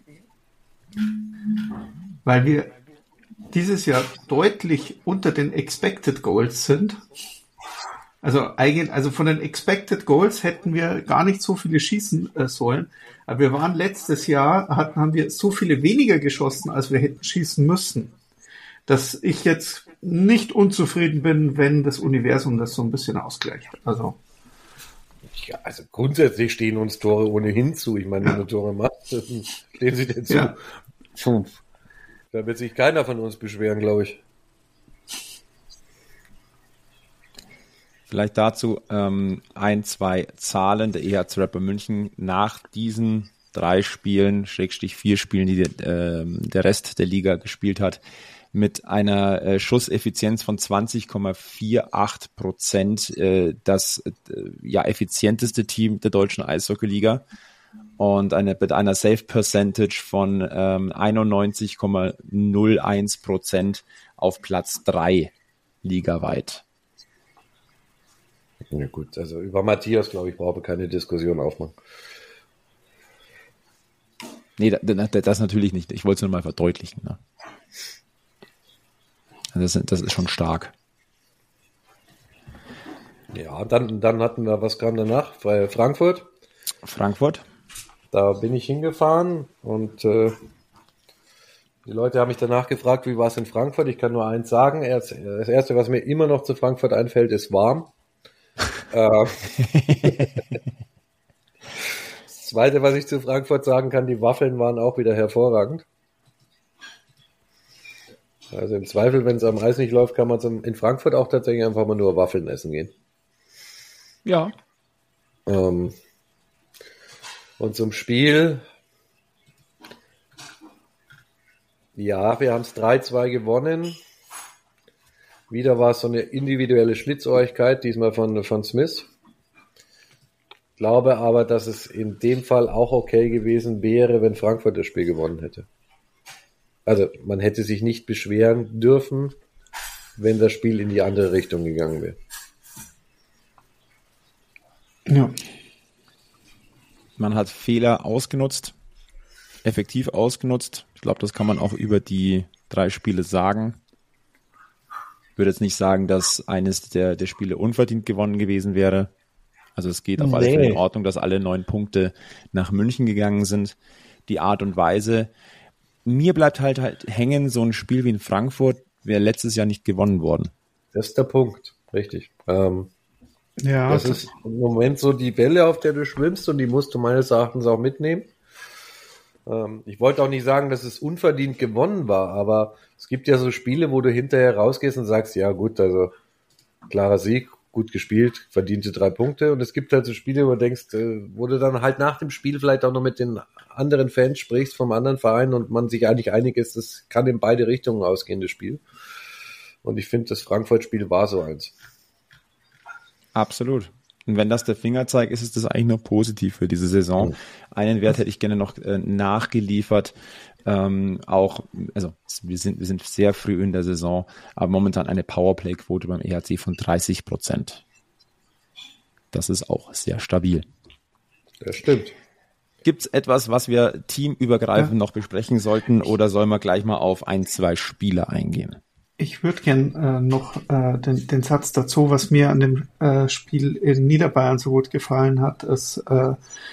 weil wir dieses Jahr deutlich unter den Expected Goals sind. Also eigentlich, also von den Expected Goals hätten wir gar nicht so viele schießen äh, sollen. Aber wir waren letztes Jahr, hatten, haben wir so viele weniger geschossen, als wir hätten schießen müssen, dass ich jetzt nicht unzufrieden bin, wenn das Universum das so ein bisschen ausgleicht. Also, ja, also grundsätzlich stehen uns Tore ohnehin zu. Ich meine, wenn du Tore machst, stehen sie dir zu. Ja. Da wird sich keiner von uns beschweren, glaube ich. Vielleicht dazu ähm, ein, zwei Zahlen. Der E H C Rapper München nach diesen drei Spielen, Schrägstrich vier Spielen, die äh, der Rest der Liga gespielt hat, mit einer äh, Schusseffizienz von zwanzig Komma achtzig Prozent, äh, das äh, ja effizienteste Team der deutschen Eishockeyliga und eine, mit einer Save Percentage von ähm, einundneunzig Komma null eins Prozent auf Platz drei ligaweit. Ja gut, also über Matthias, glaube ich, brauche keine Diskussion aufmachen. Nee, das, das natürlich nicht. Ich wollte es nur mal verdeutlichen. Ne? Das, das ist schon stark. Ja, dann, dann hatten wir, was kam danach? Frankfurt. Frankfurt. Da bin ich hingefahren und äh, die Leute haben mich danach gefragt, wie war es in Frankfurt? Ich kann nur eins sagen. Das Erste, was mir immer noch zu Frankfurt einfällt, ist warm. Das Zweite, was ich zu Frankfurt sagen kann, die Waffeln waren auch wieder hervorragend. Also im Zweifel, wenn es am Eis nicht läuft, kann man zum, in Frankfurt auch tatsächlich einfach mal nur Waffeln essen gehen. Ja. Ähm, und zum Spiel, ja, wir haben es drei zwei gewonnen. Wieder war es so eine individuelle Schlitzohrigkeit, diesmal von, von Smith. Ich glaube aber, dass es in dem Fall auch okay gewesen wäre, wenn Frankfurt das Spiel gewonnen hätte. Also man hätte sich nicht beschweren dürfen, wenn das Spiel in die andere Richtung gegangen wäre. Ja. Man hat Fehler ausgenutzt, effektiv ausgenutzt. Ich glaube, das kann man auch über die drei Spiele sagen. Ich würde jetzt nicht sagen, dass eines der, der Spiele unverdient gewonnen gewesen wäre. Also es geht auf nee. alle Fälle in Ordnung, dass alle neun Punkte nach München gegangen sind. Die Art und Weise. Mir bleibt halt, halt hängen, so ein Spiel wie in Frankfurt wäre letztes Jahr nicht gewonnen worden. Das ist der Punkt, richtig. Ähm, ja, das, das ist im Moment so die Welle, auf der du schwimmst, und die musst du meines Erachtens auch mitnehmen. Ähm, ich wollte auch nicht sagen, dass es unverdient gewonnen war, aber es gibt ja so Spiele, wo du hinterher rausgehst und sagst, ja gut, also klarer Sieg, gut gespielt, verdiente drei Punkte. Und es gibt halt so Spiele, wo du denkst, wo du dann halt nach dem Spiel vielleicht auch noch mit den anderen Fans sprichst vom anderen Verein und man sich eigentlich einig ist, das kann in beide Richtungen ausgehen, das Spiel. Und ich finde, das Frankfurt-Spiel war so eins. Absolut. Und wenn das der Fingerzeig ist, ist das eigentlich nur positiv für diese Saison. Mhm. Einen Wert hätte ich gerne noch äh, nachgeliefert. Ähm, auch, also wir sind, wir sind sehr früh in der Saison, aber momentan eine Powerplay-Quote beim E H C von dreißig Prozent. Das ist auch sehr stabil. Das stimmt. Gibt es etwas, was wir teamübergreifend ja. noch besprechen sollten, oder sollen wir gleich mal auf ein, zwei Spiele eingehen? Ich würde gern äh, noch äh, den, den Satz dazu, was mir an dem äh, Spiel in Niederbayern so gut gefallen hat, ist, äh,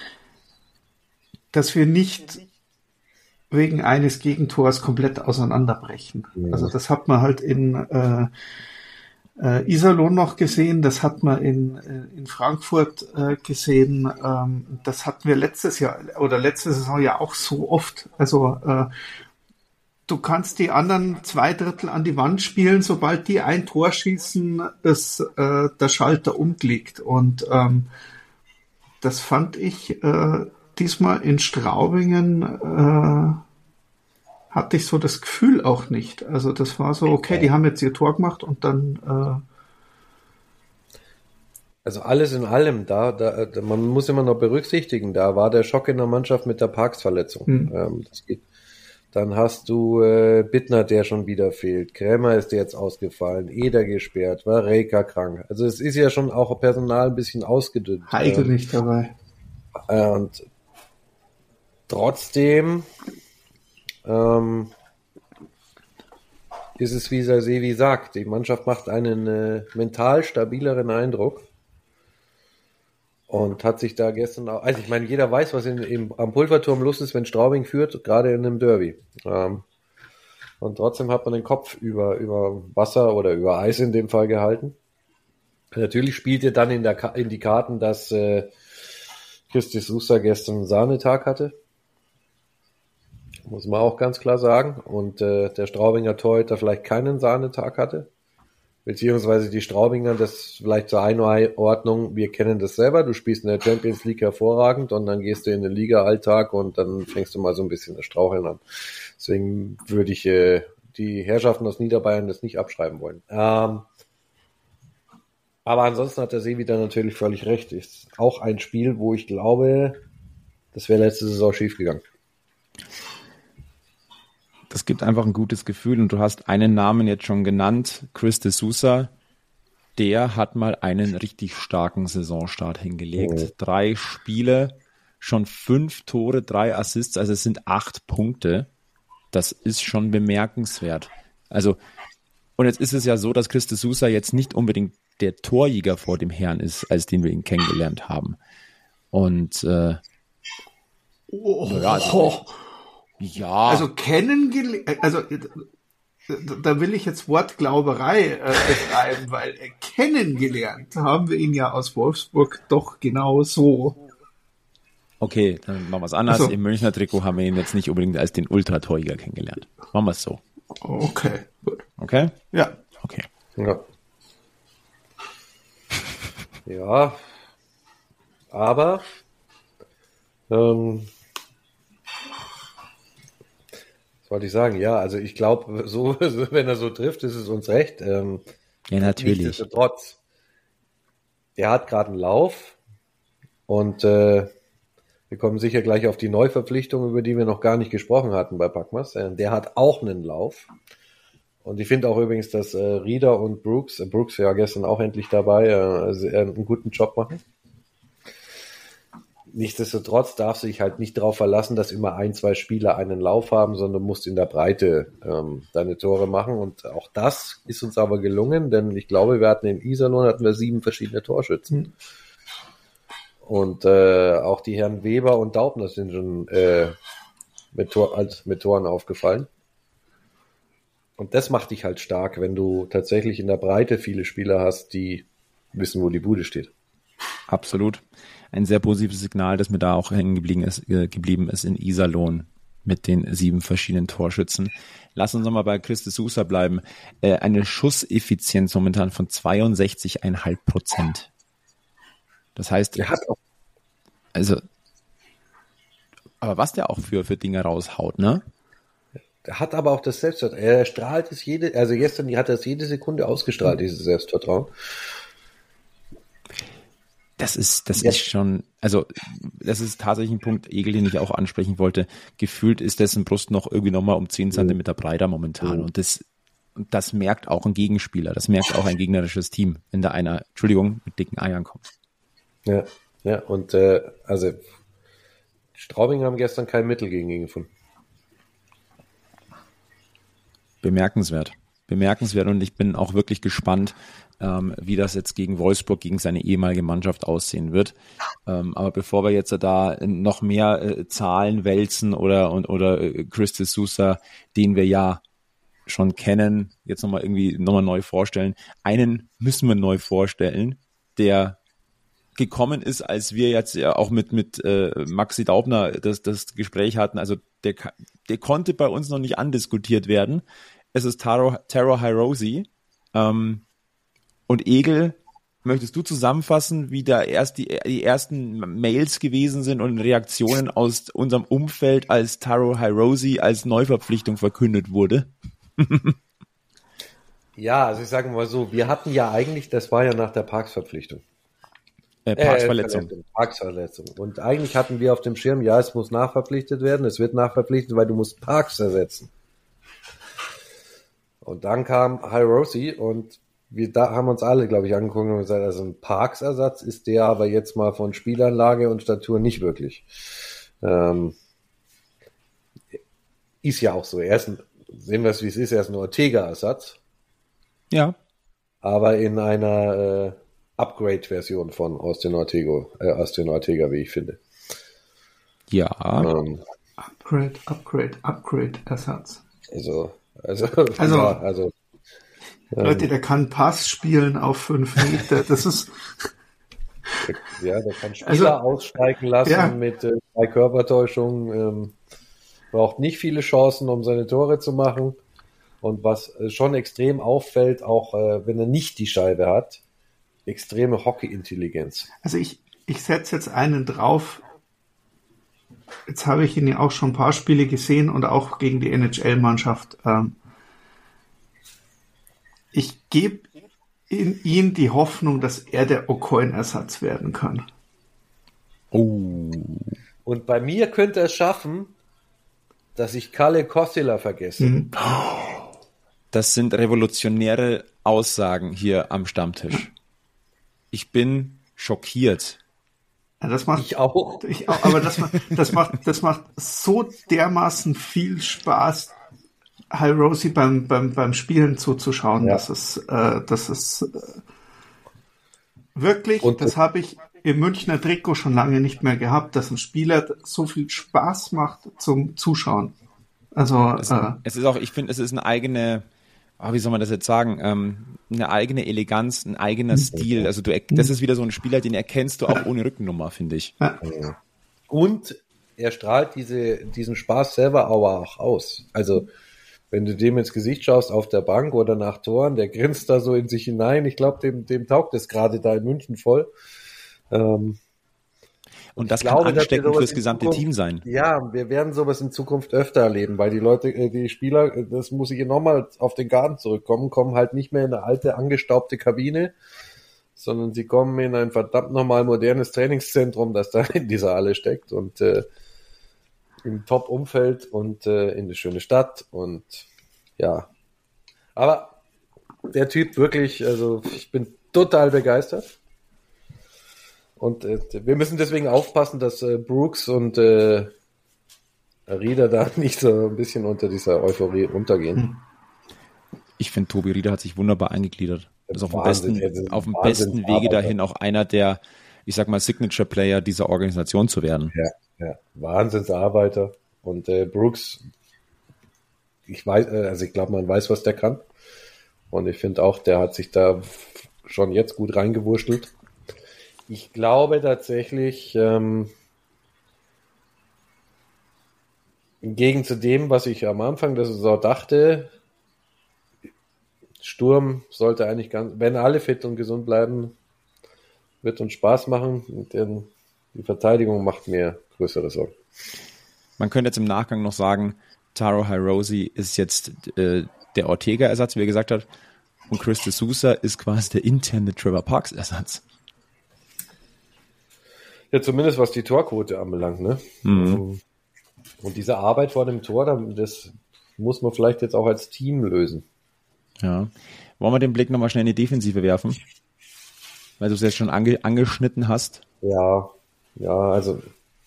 dass wir nicht wegen eines Gegentors komplett auseinanderbrechen. Ja. Also das hat man halt in äh, äh, Iserlohn noch gesehen, das hat man in, äh, in Frankfurt äh, gesehen, ähm, das hatten wir letztes Jahr oder letzte Saison ja auch so oft. Also äh, du kannst die anderen zwei Drittel an die Wand spielen, sobald die ein Tor schießen, ist äh, der Schalter umgelegt. Und ähm, das fand ich äh, diesmal in Straubingen äh, hatte ich so das Gefühl auch nicht. Also das war so, okay, die haben jetzt ihr Tor gemacht und dann äh also alles in allem, da, da, man muss immer noch berücksichtigen, da war der Schock in der Mannschaft mit der Parks-Verletzung. Hm. Ähm, das geht. Dann hast du äh, Bittner, der schon wieder fehlt. Krämer ist jetzt ausgefallen. Eder gesperrt. War Reika krank. Also es ist ja schon auch Personal ein bisschen ausgedünnt. Heidel ähm, nicht dabei. Äh, und trotzdem ähm, ist es, wie Sasevi sagt, die Mannschaft macht einen äh, mental stabileren Eindruck. Und hat sich da gestern auch, also ich meine, jeder weiß, was in, im, am Pulverturm los ist, wenn Straubing führt, gerade in einem Derby. Ähm, und trotzdem hat man den Kopf über, über Wasser oder über Eis in dem Fall gehalten. Natürlich spielt ihr dann in, der, in die Karten, dass äh, Christi Sousa gestern einen Sahnetag hatte. Muss man auch ganz klar sagen. Und äh, der Straubinger Torhüter vielleicht keinen Sahnetag hatte. Beziehungsweise die Straubinger, das vielleicht zur Einordnung, wir kennen das selber, du spielst in der Champions League hervorragend und dann gehst du in den Liga-Alltag und dann fängst du mal so ein bisschen das Straucheln an. Deswegen würde ich äh, die Herrschaften aus Niederbayern das nicht abschreiben wollen. Ähm, aber ansonsten hat der Sevi da natürlich völlig recht. Ist auch ein Spiel, wo ich glaube, das wäre letzte Saison schiefgegangen. Das gibt einfach ein gutes Gefühl und du hast einen Namen jetzt schon genannt, Chris de Sousa, der hat mal einen richtig starken Saisonstart hingelegt. Oh. Drei Spiele, schon fünf Tore, drei Assists, also es sind acht Punkte. Das ist schon bemerkenswert. Also, und jetzt ist es ja so, dass Chris de Sousa jetzt nicht unbedingt der Torjäger vor dem Herrn ist, als den wir ihn kennengelernt haben. Und äh, oh. ja, also, Ja. Also kennengelernt, also da will ich jetzt Wortglauberei äh, betreiben, weil äh, kennengelernt haben wir ihn ja aus Wolfsburg doch genau so. Okay, dann machen wir es anders. Also, im Münchner Trikot haben wir ihn jetzt nicht unbedingt als den Ultratorjäger kennengelernt. Machen wir es so. Okay, gut. Okay? Ja. Okay. Ja. Ja. Aber ähm, wollte ich sagen, ja, also ich glaube, so, wenn er so trifft, ist es uns recht. Ähm, ja, natürlich. Nichtsdestotrotz, er hat gerade einen Lauf und äh, wir kommen sicher gleich auf die Neuverpflichtung, über die wir noch gar nicht gesprochen hatten bei Packmas. Äh, der hat auch einen Lauf. Und ich finde auch übrigens, dass äh, Rieder und Brooks, äh, Brooks ja gestern auch endlich dabei, äh, also, äh, einen guten Job machen. Nichtsdestotrotz darfst du dich halt nicht darauf verlassen, dass immer ein, zwei Spieler einen Lauf haben, sondern du musst in der Breite ähm, deine Tore machen. Und auch das ist uns aber gelungen, denn ich glaube, wir hatten in Iserlohn hatten wir sieben verschiedene Torschützen. Mhm. Und äh, auch die Herren Weber und Daubner sind schon äh, mit, Tor, als, mit Toren aufgefallen. Und das macht dich halt stark, wenn du tatsächlich in der Breite viele Spieler hast, die wissen, wo die Bude steht. Absolut. Ein sehr positives Signal, das mir da auch hängen geblieben ist, äh, geblieben ist in Iserlohn mit den sieben verschiedenen Torschützen. Lass uns nochmal bei Chris de Sousa bleiben. Äh, eine Schusseffizienz momentan von zweiundsechzig Komma fünf Prozent. Das heißt, der hat auch also, aber was der auch für, für Dinge raushaut, ne? Der hat aber auch das Selbstvertrauen. Er strahlt es jede, also gestern hat er es jede Sekunde ausgestrahlt, dieses Selbstvertrauen. Das ist, das ja. ist schon, also das ist tatsächlich ein Punkt, Egel, den ich auch ansprechen wollte. Gefühlt ist dessen Brust noch irgendwie nochmal um zehn Zentimeter breiter momentan. Mhm. Und das, das merkt auch ein Gegenspieler, das merkt auch ein gegnerisches Team, wenn da einer, Entschuldigung, mit dicken Eiern kommt. Ja, ja, und äh, also Straubing haben gestern kein Mittel gegen ihn gefunden. Bemerkenswert. Bemerkenswert und ich bin auch wirklich gespannt, ähm, wie das jetzt gegen Wolfsburg, gegen seine ehemalige Mannschaft aussehen wird. Ähm, aber bevor wir jetzt da noch mehr äh, Zahlen wälzen oder, und, oder äh, Chris de Sousa, den wir ja schon kennen, jetzt nochmal irgendwie nochmal neu vorstellen. Einen müssen wir neu vorstellen, der gekommen ist, als wir jetzt ja auch mit mit äh, Maxi Daubner das das Gespräch hatten. Also der der konnte bei uns noch nicht andiskutiert werden. Es ist Taro Taro Hirose. Ähm, und Egel, möchtest du zusammenfassen, wie da erst die die ersten Mails gewesen sind und Reaktionen aus unserem Umfeld, als Taro Hirose als Neuverpflichtung verkündet wurde? Ja, also ich sage mal so, wir hatten ja eigentlich, das war ja nach der Parks-Verpflichtung. Äh, Parks-Verletzung. Äh, Parks-Verletzung. Und eigentlich hatten wir auf dem Schirm, ja, es muss nachverpflichtet werden, es wird nachverpflichtet, weil du musst Parks ersetzen. Und dann kam Hirose und wir da haben uns alle, glaube ich, angeguckt und gesagt, also ein Parks-Ersatz ist der aber jetzt mal von Spielanlage und Statur nicht wirklich. Ähm, ist ja auch so. Er ist ein, sehen wir es, wie es ist, er ist ein Ortega-Ersatz. Ja. Aber in einer äh, Upgrade-Version von Austin Ortega, äh, Austin Ortega, wie ich finde. Ja. Ähm, Upgrade, Upgrade, Upgrade-Ersatz. Also, also, also, ja, also ähm, Leute, der kann Pass spielen auf fünf Meter. Das ist. Ja, der kann Spieler also, aussteigen lassen ja. mit äh, drei Körpertäuschungen. Ähm, braucht nicht viele Chancen, um seine Tore zu machen. Und was schon extrem auffällt, auch äh, wenn er nicht die Scheibe hat, extreme Hockey-Intelligenz. Also ich, ich setze jetzt einen drauf. Jetzt habe ich ihn ja auch schon ein paar Spiele gesehen und auch gegen die N H L-Mannschaft. Ähm, ich gebe in ihn die Hoffnung, dass er der O'Coin-Ersatz werden kann. Oh. Und bei mir könnte er es schaffen, dass ich Kalle Kossila vergesse. Mhm. Das sind revolutionäre Aussagen hier am Stammtisch. Ich bin schockiert. Ja, das macht, ich auch. Ich auch aber das, das, macht, das macht so dermaßen viel Spaß, Hirose beim, beim, beim Spielen zuzuschauen. Ja. Das ist, äh, das ist äh, wirklich, und das habe ich im Münchner Trikot schon lange nicht mehr gehabt, dass ein Spieler so viel Spaß macht zum Zuschauen. Also es, äh, es ist auch, ich finde, es ist eine eigene, oh, wie soll man das jetzt sagen, ähm, eine eigene Eleganz, ein eigener Stil. Also du, das ist wieder so ein Spieler, den erkennst du auch ohne Rückennummer, finde ich. Ja. Und er strahlt diese, diesen Spaß selber aber auch aus. Also wenn du dem ins Gesicht schaust auf der Bank oder nach Toren, der grinst da so in sich hinein. Ich glaube, dem, dem taugt es gerade da in München voll. Ähm, Und das kann glaube, ansteckend fürs gesamte Zukunft, Team sein. Ja, wir werden sowas in Zukunft öfter erleben, weil die Leute, die Spieler, das muss ich nochmal auf den Garten zurückkommen, kommen halt nicht mehr in eine alte, angestaubte Kabine, sondern sie kommen in ein verdammt nochmal modernes Trainingszentrum, das da in dieser Halle steckt und äh, im Top-Umfeld und äh, in eine schöne Stadt und ja. Aber der Typ wirklich, also ich bin total begeistert. Und äh, wir müssen deswegen aufpassen, dass äh, Brooks und äh, Rieder da nicht so ein bisschen unter dieser Euphorie untergehen. Ich finde, Tobi Rieder hat sich wunderbar eingegliedert. Das ist auf dem besten, auf dem besten Wege dahin, auch einer der, ich sag mal, Signature-Player dieser Organisation zu werden. Ja, ja. Wahnsinnsarbeiter. Und äh, Brooks, ich weiß, also ich glaube, man weiß, was der kann. Und ich finde auch, der hat sich da schon jetzt gut reingewurschtelt. Ich glaube tatsächlich, ähm, im Gegensatz zu dem, was ich am Anfang der Saison dachte, Sturm sollte eigentlich ganz, wenn alle fit und gesund bleiben, wird uns Spaß machen. Denn die Verteidigung macht mir größere Sorgen. Man könnte jetzt im Nachgang noch sagen, Taro Hirose ist jetzt äh, der Ortega-Ersatz, wie er gesagt hat, und Chris de Sousa ist quasi der interne Trevor Parks-Ersatz. Ja, zumindest was die Torquote anbelangt, ne? Mhm. Und diese Arbeit vor dem Tor, das muss man vielleicht jetzt auch als Team lösen. Ja. Wollen wir den Blick nochmal schnell in die Defensive werfen? Weil du es jetzt schon ange- angeschnitten hast. Ja, ja, also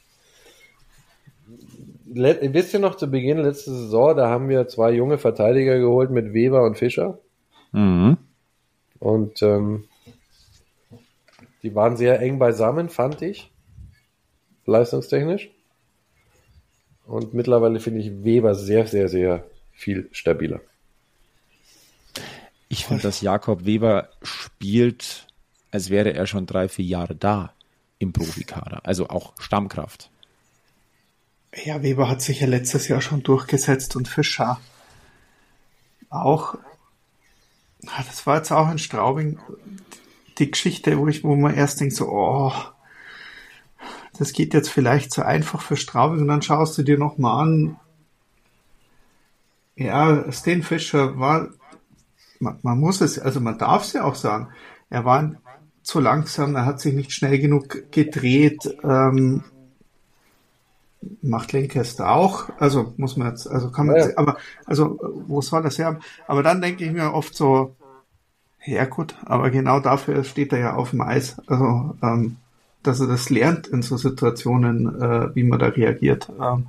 let, wisst ihr noch zu Beginn letzte Saison, da haben wir zwei junge Verteidiger geholt mit Weber und Fischer. Mhm. Und ähm, die waren sehr eng beisammen, fand ich. Leistungstechnisch. Und mittlerweile finde ich Weber sehr, sehr, sehr viel stabiler. Ich finde, dass Jakob Weber spielt, als wäre er schon drei, vier Jahre da im Profikader. Also auch Stammkraft. Ja, Weber hat sich ja letztes Jahr schon durchgesetzt und Fischer auch. Das war jetzt auch in Straubing die Geschichte, wo ich, wo man erst denkt so, oh, das geht jetzt vielleicht zu einfach für Straubing, und dann schaust du dir nochmal an, ja, Sten Fischer war, man, man muss es, also man darf es ja auch sagen, er war zu langsam, er hat sich nicht schnell genug gedreht, ähm, macht Lancaster auch, also muss man jetzt, also kann man, ja. aber, also, wo soll das her? Aber dann denke ich mir oft so, ja gut, aber genau dafür steht er ja auf dem Eis, also, ähm, dass er das lernt in so Situationen, äh, wie man da reagiert. Ähm.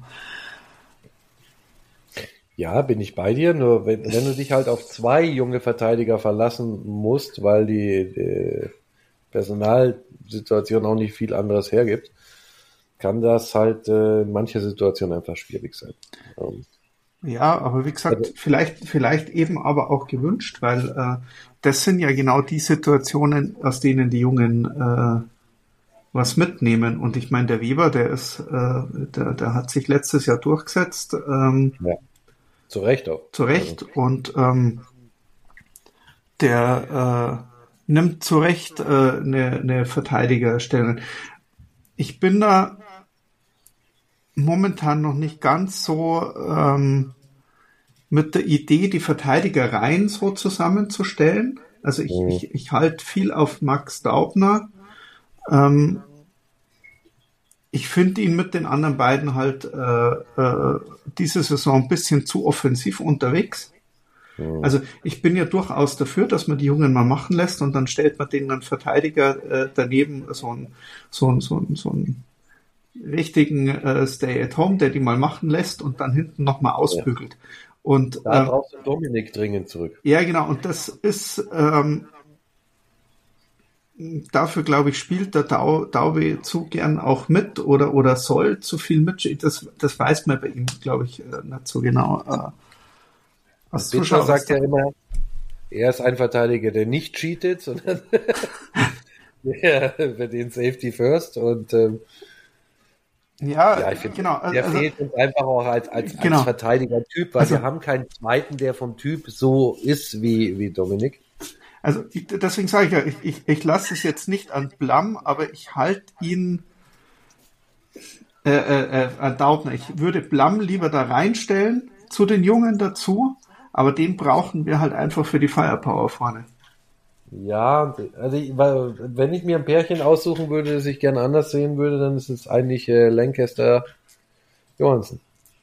Ja, bin ich bei dir, nur wenn, wenn du dich halt auf zwei junge Verteidiger verlassen musst, weil die, die Personalsituation auch nicht viel anderes hergibt, kann das halt äh, in mancher Situation einfach schwierig sein. Ähm. Ja, aber wie gesagt, also, vielleicht, vielleicht eben aber auch gewünscht, weil äh, das sind ja genau die Situationen, aus denen die Jungen äh, was mitnehmen. Und ich meine, der Weber, der ist, äh, der, der hat sich letztes Jahr durchgesetzt. Ähm, ja, zu Recht auch. Zu Recht. Also. Und ähm, der äh, nimmt zu Recht äh, eine, eine Verteidigerstellung. Ich bin da momentan noch nicht ganz so ähm, mit der Idee, die Verteidigereien so zusammenzustellen. Also ich, mhm. ich, ich halte viel auf Max Daubner. Ähm, ich finde ihn mit den anderen beiden halt äh, äh, diese Saison ein bisschen zu offensiv unterwegs. Mhm. Also ich bin ja durchaus dafür, dass man die Jungen mal machen lässt und dann stellt man denen einen Verteidiger äh, daneben, so einen so so ein, so ein richtigen äh, Stay-at-Home, der die mal machen lässt und dann hinten nochmal ausbügelt. Ja. Und, da ähm, brauchst du Dominik dringend zurück. Ja, genau. Und das ist ähm, dafür, glaube ich, spielt der Dau, Daube zu gern auch mit oder oder soll zu viel mit. Das, das weiß man bei ihm, glaube ich, nicht so genau. Äh, als Zuschauer sagt ja immer, er ist ein Verteidiger, der nicht cheatet, sondern der für den Safety First und ähm, Ja, ja, ich finde, genau. Der also, fehlt uns einfach auch als, als, genau. als Verteidiger-Typ, weil also, wir haben keinen zweiten, der vom Typ so ist wie, wie Dominik. Also ich, deswegen sage ich ja, ich, ich, ich lasse es jetzt nicht an Blum, aber ich halte ihn äh, äh, an Daubner. Ich würde Blum lieber da reinstellen, zu den Jungen dazu, aber den brauchen wir halt einfach für die Firepower vorne. Ja, also ich, weil, wenn ich mir ein Pärchen aussuchen würde, das ich gerne anders sehen würde, dann ist es eigentlich äh, Lancaster Johansson.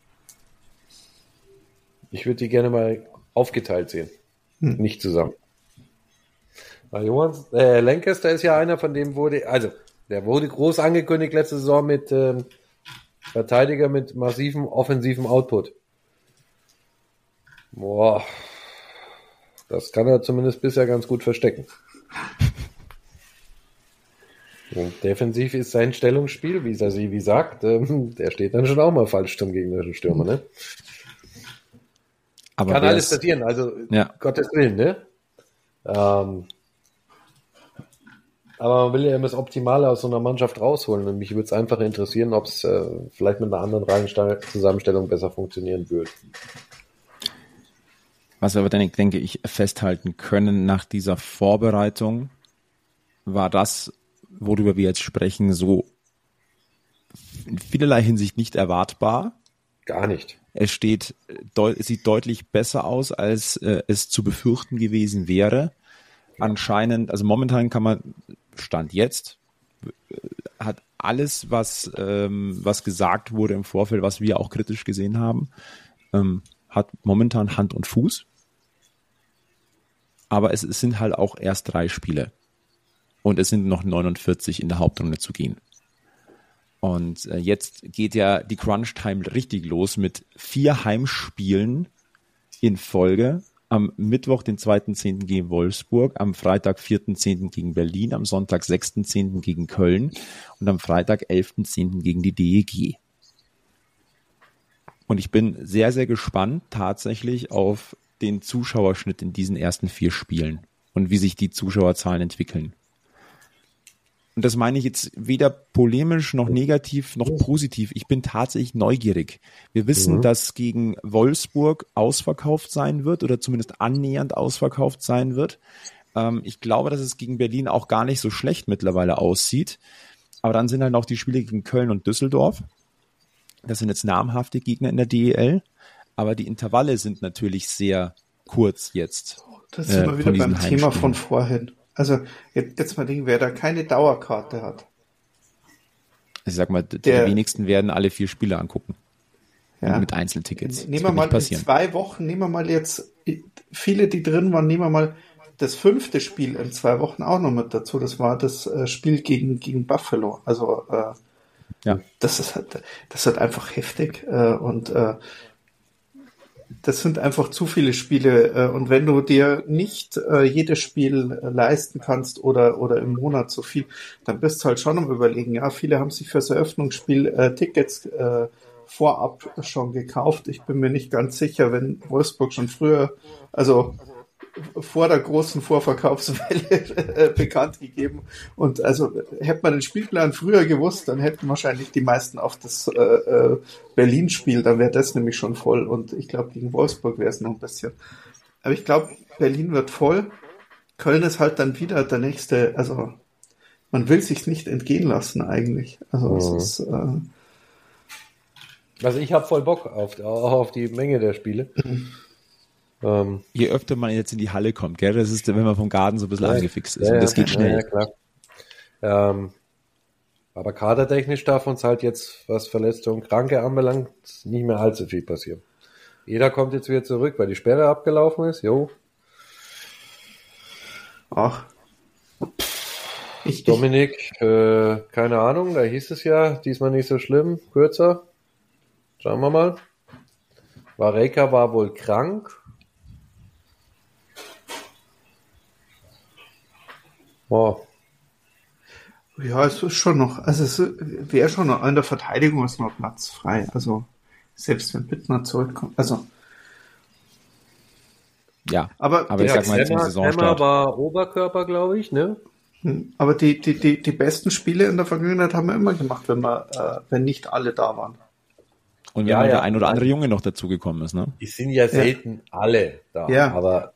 Ich würde die gerne mal aufgeteilt sehen, hm. nicht zusammen. Weil Johansson, äh, Lancaster ist ja einer, von dem wurde, also der wurde groß angekündigt letzte Saison mit ähm, Verteidiger mit massivem offensivem Output. Boah. Das kann er zumindest bisher ganz gut verstecken. Und defensiv ist sein Stellungsspiel, wie er wie sagt, ähm, der steht dann schon auch mal falsch zum gegnerischen Stürmer, ne? Aber kann alles passieren, also ja. Gottes Willen, ne? Ähm, aber man will ja immer das Optimale aus so einer Mannschaft rausholen und mich würde es einfach interessieren, ob es äh, vielleicht mit einer anderen Reihenzusammenstellung besser funktionieren würde. Was wir aber dann, denke ich, festhalten können nach dieser Vorbereitung, war das, worüber wir jetzt sprechen, so in vielerlei Hinsicht nicht erwartbar. Gar nicht. Es steht, deut- es sieht deutlich besser aus, als äh, es zu befürchten gewesen wäre. Anscheinend, also momentan kann man, Stand jetzt, hat alles, was, ähm, was gesagt wurde im Vorfeld, was wir auch kritisch gesehen haben, ähm, hat momentan Hand und Fuß. Aber es, es sind halt auch erst drei Spiele. Und es sind noch neunundvierzig in der Hauptrunde zu gehen. Und äh, jetzt geht ja die Crunch-Time richtig los mit vier Heimspielen in Folge. Am Mittwoch, den zweiten zehnten gegen Wolfsburg, am Freitag, vierten zehnten gegen Berlin, am Sonntag, sechsten zehnten gegen Köln und am Freitag, elften zehnten gegen die D E G. Und ich bin sehr, sehr gespannt tatsächlich auf den Zuschauerschnitt in diesen ersten vier Spielen und wie sich die Zuschauerzahlen entwickeln. Und das meine ich jetzt weder polemisch noch negativ noch positiv. Ich bin tatsächlich neugierig. Wir wissen, mhm. dass gegen Wolfsburg ausverkauft sein wird oder zumindest annähernd ausverkauft sein wird. Ähm, ich glaube, dass es gegen Berlin auch gar nicht so schlecht mittlerweile aussieht. Aber dann sind halt noch die Spiele gegen Köln und Düsseldorf. Das sind jetzt namhafte Gegner in der D E L. Aber die Intervalle sind natürlich sehr kurz jetzt. Das sind wir äh, wieder beim Thema von vorhin. Also jetzt, jetzt mal Ding, wer da keine Dauerkarte hat. Ich sag mal, die der, wenigsten werden alle vier Spiele angucken. Ja. Mit Einzeltickets. Nehmen wir mal in zwei Wochen, nehmen wir mal jetzt, viele, die drin waren, nehmen wir mal das fünfte Spiel in zwei Wochen auch noch mit dazu. Das war das äh, Spiel gegen, gegen Buffalo. Also äh, ja. das ist halt, das ist halt einfach heftig. Äh, und äh, das sind einfach zu viele Spiele und wenn du dir nicht äh, jedes Spiel äh, leisten kannst oder oder im Monat so viel, dann bist du halt schon am Überlegen. Ja, viele haben sich fürs Eröffnungsspiel äh, Tickets äh, vorab schon gekauft. Ich bin mir nicht ganz sicher, wenn Wolfsburg schon früher, also vor der großen Vorverkaufswelle äh, bekannt gegeben. Und also hätte man den Spielplan früher gewusst, dann hätten wahrscheinlich die meisten auf das äh, äh, Berlin-Spiel, dann wäre das nämlich schon voll. Und ich glaube, gegen Wolfsburg wäre es noch ein bisschen. Aber ich glaube, Berlin wird voll. Köln ist halt dann wieder der nächste, also man will sich's nicht entgehen lassen eigentlich. Also mhm. es ist äh, also ich habe voll Bock auf, auf die Menge der Spiele. Mhm. Um, Je öfter man jetzt in die Halle kommt, gell? Das ist, wenn man vom Garten so ein bisschen ja, angefixt ist. Ja, und das geht schnell. Ja, klar. Ähm, aber kadertechnisch darf uns halt jetzt, was Verletzungen, Kranke anbelangt, nicht mehr allzu viel passieren. Jeder kommt jetzt wieder zurück, weil die Sperre abgelaufen ist. Jo. Ach. Ich, Dominik, ich, äh, keine Ahnung, da hieß es ja, diesmal nicht so schlimm, kürzer. Schauen wir mal. Vareka war wohl krank. Wow. Ja, es ist schon noch, also es wäre schon noch, in der Verteidigung ist noch Platz frei. Also selbst wenn Bittner zurückkommt, also ja, aber, aber ich sag mal, Emma, Emma war Oberkörper, glaube ich, ne? Aber die, die, die, die besten Spiele in der Vergangenheit haben wir immer gemacht, wenn wir, äh, wenn nicht alle da waren. Und wenn ja, ja, der ein oder andere Junge noch dazugekommen ist, ne? Die sind ja selten ja. alle da, ja. aber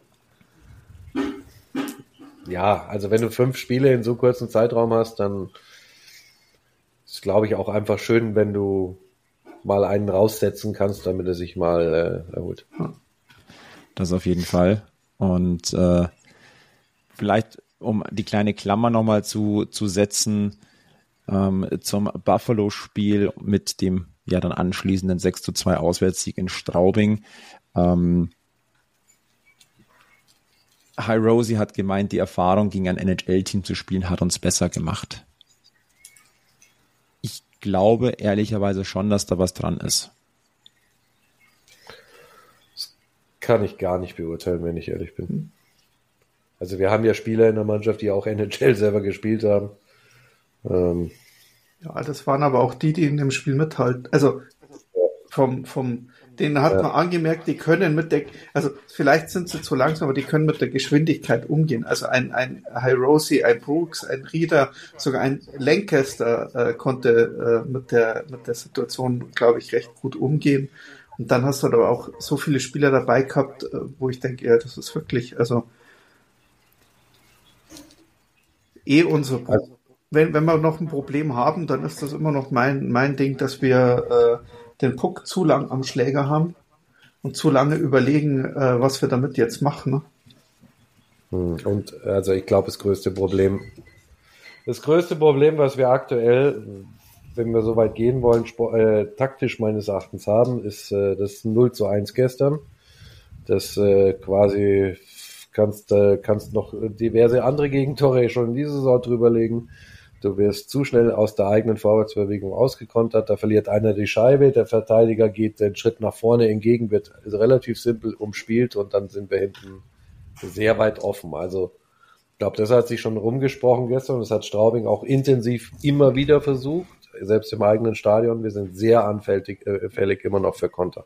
ja, also wenn du fünf Spiele in so kurzen Zeitraum hast, dann ist, glaube ich, auch einfach schön, wenn du mal einen raussetzen kannst, damit er sich mal äh, erholt. Das auf jeden Fall. Und äh, vielleicht, um die kleine Klammer nochmal zu, zu setzen, ähm, zum Buffalo-Spiel mit dem ja dann anschließenden sechs zu zwei Auswärtssieg in Straubing. Ähm, High Rosie hat gemeint, die Erfahrung gegen ein N H L-Team zu spielen hat uns besser gemacht. Ich glaube ehrlicherweise schon, dass da was dran ist. Das kann ich gar nicht beurteilen, wenn ich ehrlich bin. Also wir haben ja Spieler in der Mannschaft, die auch N H L selber gespielt haben. Ähm ja, das waren aber auch die, die in dem Spiel mithalten. Also vom, vom, denen hat ja. man angemerkt, die können mit der, also vielleicht sind sie zu langsam, aber die können mit der Geschwindigkeit umgehen. Also ein, ein Hirose, ein Brooks, ein Rieder, sogar ein Lancaster äh, konnte äh, mit der, mit der Situation, glaube ich, recht gut umgehen. Und dann hast du aber auch so viele Spieler dabei gehabt, äh, wo ich denke, ja, das ist wirklich, also eh unsere Pro- wenn, wenn wir noch ein Problem haben, dann ist das immer noch mein, mein Ding, dass wir äh, den Puck zu lang am Schläger haben und zu lange überlegen, äh, was wir damit jetzt machen. Ne? Und also ich glaube, das größte Problem, das größte Problem, was wir aktuell, wenn wir so weit gehen wollen, sp- äh, taktisch meines Erachtens haben, ist äh, das null zu eins gestern. Das äh, quasi kannst äh, kannst noch diverse andere Gegentore schon in dieser Saison drüberlegen. Du wirst zu schnell aus der eigenen Vorwärtsbewegung ausgekontert, da verliert einer die Scheibe, der Verteidiger geht den Schritt nach vorne entgegen, wird relativ simpel umspielt und dann sind wir hinten sehr weit offen. Also ich glaube, das hat sich schon rumgesprochen gestern und das hat Straubing auch intensiv immer wieder versucht, selbst im eigenen Stadion. Wir sind sehr anfällig äh, fällig immer noch für Konter.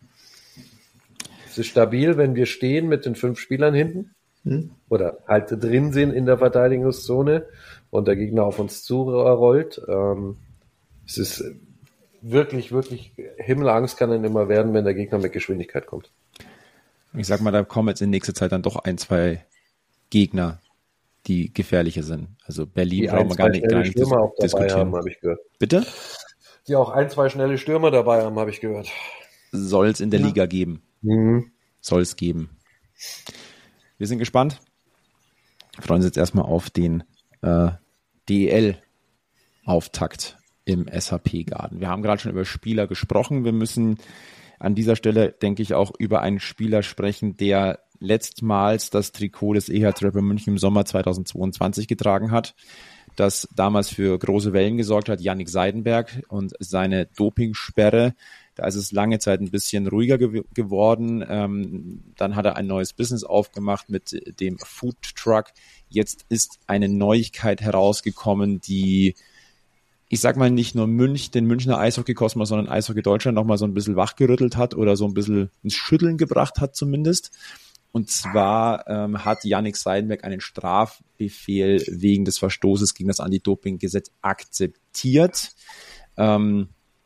Es ist stabil, wenn wir stehen mit den fünf Spielern hinten hm. oder halt drin sind in der Verteidigungszone und der Gegner auf uns zurollt. Ähm, es ist wirklich, wirklich Himmelangst kann dann immer werden, wenn der Gegner mit Geschwindigkeit kommt. Ich sag mal, da kommen jetzt in nächster Zeit dann doch ein, zwei Gegner, die gefährlicher sind. Also Berlin brauchen wir gar nicht, gar nicht Stürmer auch dabei diskutieren. Haben, habe ich gehört. Bitte? Die auch ein, zwei schnelle Stürmer dabei haben, habe ich gehört. Soll es in der ja. Liga geben. Mhm. Soll es geben. Wir sind gespannt. Wir freuen uns jetzt erstmal auf den äh, D E L-Auftakt im S H P-Garten. Wir haben gerade schon über Spieler gesprochen. Wir müssen an dieser Stelle, denke ich, auch über einen Spieler sprechen, der letztmals das Trikot des E H C Rapper München im Sommer zweitausendzweiundzwanzig getragen hat, das damals für große Wellen gesorgt hat, Jannik Seidenberg und seine Dopingsperre. Da ist es lange Zeit ein bisschen ruhiger ge- geworden. Ähm, dann hat er ein neues Business aufgemacht mit dem Food Truck. Jetzt ist eine Neuigkeit herausgekommen, die, ich sag mal, nicht nur Münch, den Münchner Eishockey-Kosmos, sondern Eishockey Deutschland nochmal so ein bisschen wachgerüttelt hat oder so ein bisschen ins Schütteln gebracht hat zumindest. Und zwar ähm, hat Jannik Seidenberg einen Strafbefehl wegen des Verstoßes gegen das Anti-Doping-Gesetz akzeptiert. Ähm,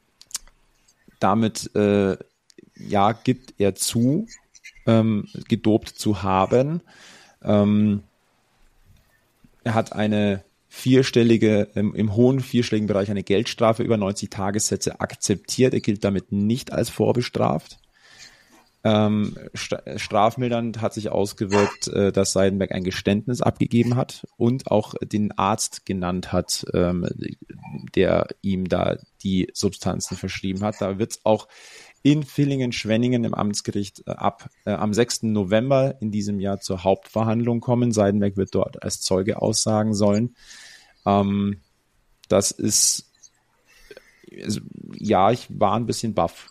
Damit äh, ja gibt er zu, ähm, gedopt zu haben. Ähm, er hat eine vierstellige, im, im hohen vierstelligen Bereich eine Geldstrafe über neunzig Tagessätze akzeptiert. Er gilt damit nicht als vorbestraft. Ähm, st- strafmildernd hat sich ausgewirkt, äh, dass Seidenberg ein Geständnis abgegeben hat und auch den Arzt genannt hat, ähm, der ihm da die Substanzen verschrieben hat. Da wird es auch in Villingen-Schwenningen im Amtsgericht äh, ab äh, am sechsten November in diesem Jahr zur Hauptverhandlung kommen. Seidenberg wird dort als Zeuge aussagen sollen. Ähm, das ist, also, ja, ich war ein bisschen baff,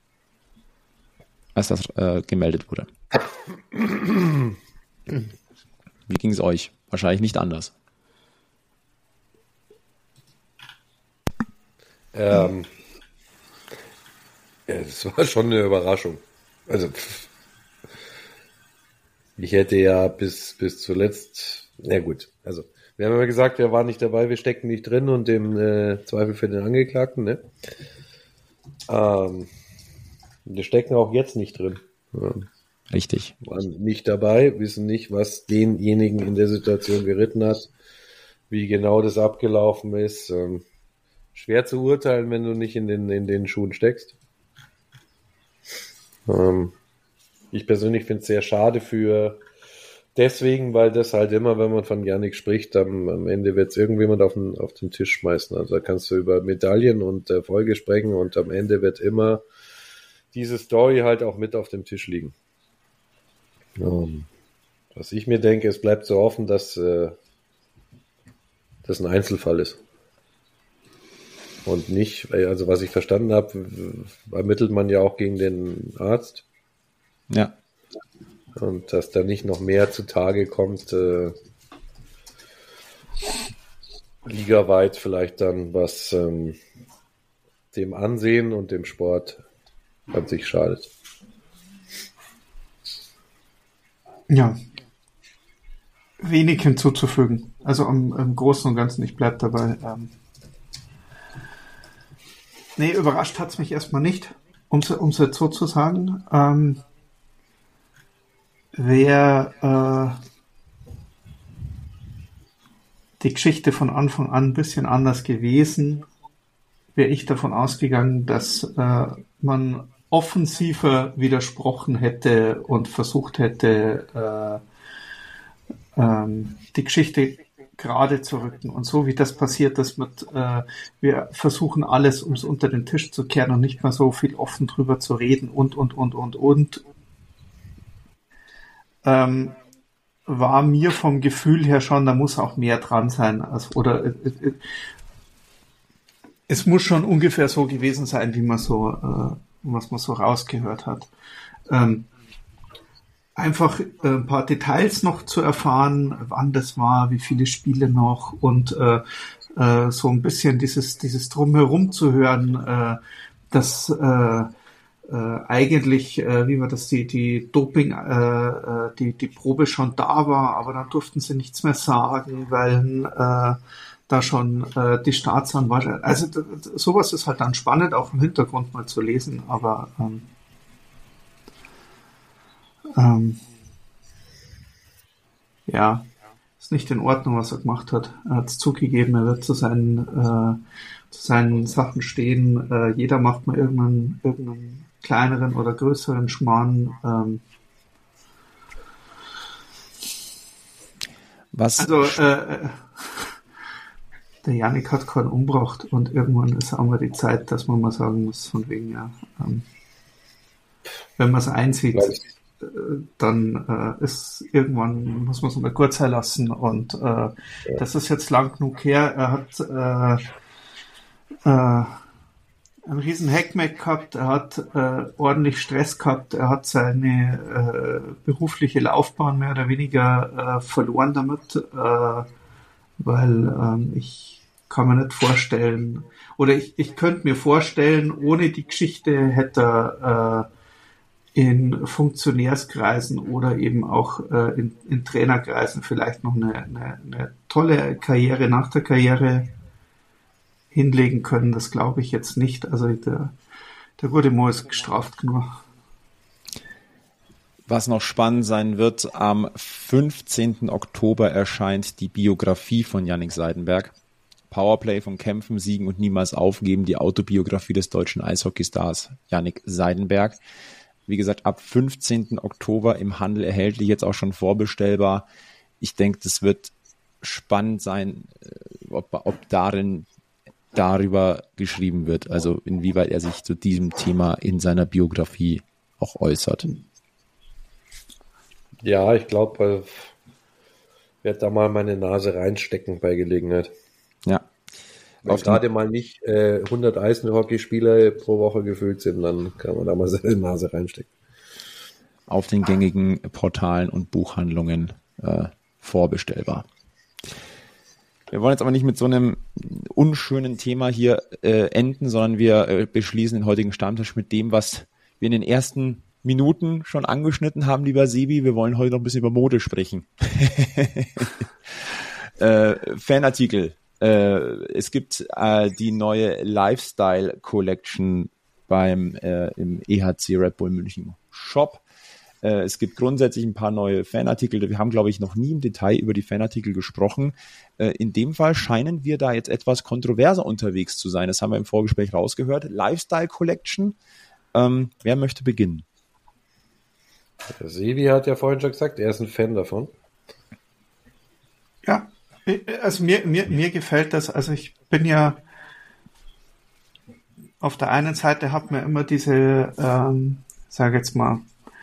als das äh, gemeldet wurde. Wie ging es euch? Wahrscheinlich nicht anders. Ähm, ja, das war schon eine Überraschung. Also pff, ich hätte ja bis bis zuletzt, na gut, also wir haben immer gesagt, wir waren nicht dabei, wir stecken nicht drin und im äh, Zweifel für den Angeklagten, ne? Ähm, wir stecken auch jetzt nicht drin. Ja. Richtig. Waren nicht dabei, wissen nicht, was denjenigen in der Situation geritten hat, wie genau das abgelaufen ist. Ähm, schwer zu urteilen, wenn du nicht in den, in den Schuhen steckst. Ähm, ich persönlich finde es sehr schade für deswegen, weil das halt immer, wenn man von Jannik spricht, am, am Ende wird es irgendjemand auf den, auf den Tisch schmeißen. Also da kannst du über Medaillen und Erfolge sprechen und am Ende wird immer diese Story halt auch mit auf dem Tisch liegen. Um, was ich mir denke, es bleibt so offen, dass äh, das ein Einzelfall ist. Und nicht, also was ich verstanden habe, ermittelt man ja auch gegen den Arzt. Ja. Und dass da nicht noch mehr zutage kommt, äh, ligaweit vielleicht dann, was ähm, dem Ansehen und dem Sport an sich schadet. Ja. Wenig hinzuzufügen. Also im, im Großen und Ganzen, ich bleib dabei. Ähm nee, überrascht hat's mich erstmal nicht, um es jetzt so zu sagen. Ähm, wer äh, die Geschichte von Anfang an ein bisschen anders gewesen, wäre ich davon ausgegangen, dass äh, man offensiver widersprochen hätte und versucht hätte, äh, ähm, die Geschichte gerade zu rücken. Und so wie das passiert ist mit, äh, wir versuchen alles, um es unter den Tisch zu kehren und nicht mehr so viel offen drüber zu reden und, und, und, und, und, ähm, war mir vom Gefühl her schon, da muss auch mehr dran sein. Also, oder äh, äh, es muss schon ungefähr so gewesen sein, wie man so, äh, was man so rausgehört hat. Ähm, einfach äh, ein paar Details noch zu erfahren, wann das war, wie viele Spiele noch und äh, äh, so ein bisschen dieses dieses Drumherum zu hören, äh, dass äh, äh, eigentlich, äh, wie war das, die die Doping, äh, die die Probe schon da war, aber dann durften sie nichts mehr sagen, weil äh, da schon äh, die Staatsanwalt, also d- d- sowas ist halt dann spannend, auch im Hintergrund mal zu lesen, aber ähm, ähm, ja, ist nicht in Ordnung, was er gemacht hat. Er hat es zugegeben, er wird zu seinen, äh, zu seinen Sachen stehen. Äh, jeder macht mal irgendeinen, irgendeinen kleineren oder größeren Schmarrn. Ähm, was? Also, äh, der Yannick hat keinen umgebracht und irgendwann ist auch mal die Zeit, dass man mal sagen muss, von wegen, ja, ähm, wenn man es einsieht, äh, dann äh, ist irgendwann, muss man es mal kurz herlassen und äh, ja. Das ist jetzt lang genug her. Er hat äh, äh, einen riesen Heckmeck gehabt, er hat äh, ordentlich Stress gehabt, er hat seine äh, berufliche Laufbahn mehr oder weniger äh, verloren damit, äh, weil ähm, ich kann mir nicht vorstellen, oder ich, ich könnte mir vorstellen, ohne die Geschichte hätte er äh, in Funktionärskreisen oder eben auch äh, in, in Trainerkreisen vielleicht noch eine, eine, eine tolle Karriere nach der Karriere hinlegen können. Das glaube ich jetzt nicht. Also der, der gute Mo ist gestraft genug. Was noch spannend sein wird, am fünfzehnten Oktober erscheint die Biografie von Jannik Seidenberg. Powerplay von Kämpfen, Siegen und Niemals Aufgeben, die Autobiografie des deutschen Eishockeystars Jannik Seidenberg. Wie gesagt, ab fünfzehnten Oktober im Handel erhältlich, jetzt auch schon vorbestellbar. Ich denke, das wird spannend sein, ob, ob darin darüber geschrieben wird, also inwieweit er sich zu diesem Thema in seiner Biografie auch äußert. Ja, ich glaube, ich werde da mal meine Nase reinstecken bei Gelegenheit. Ja. Wenn gerade mal nicht äh, hundert Eishockeyspieler pro Woche gefüllt sind, dann kann man da mal seine Nase reinstecken. Auf den gängigen Portalen und Buchhandlungen äh, vorbestellbar. Wir wollen jetzt aber nicht mit so einem unschönen Thema hier äh, enden, sondern wir äh, beschließen den heutigen Stammtisch mit dem, was wir in den ersten Minuten schon angeschnitten haben, lieber Sebi. Wir wollen heute noch ein bisschen über Mode sprechen. äh, Fanartikel. Äh, es gibt äh, die neue Lifestyle Collection beim äh, im E H C Red Bull München Shop. Äh, es gibt grundsätzlich ein paar neue Fanartikel. Wir haben, glaube ich, noch nie im Detail über die Fanartikel gesprochen. Äh, in dem Fall scheinen wir da jetzt etwas kontroverser unterwegs zu sein. Das haben wir im Vorgespräch rausgehört. Lifestyle Collection. Ähm, wer möchte beginnen? Der Sebi hat ja vorhin schon gesagt, er ist ein Fan davon. Ja, also mir, mir, mir gefällt das. Also ich bin ja auf der einen Seite hat man immer diese, ähm, sage jetzt mal,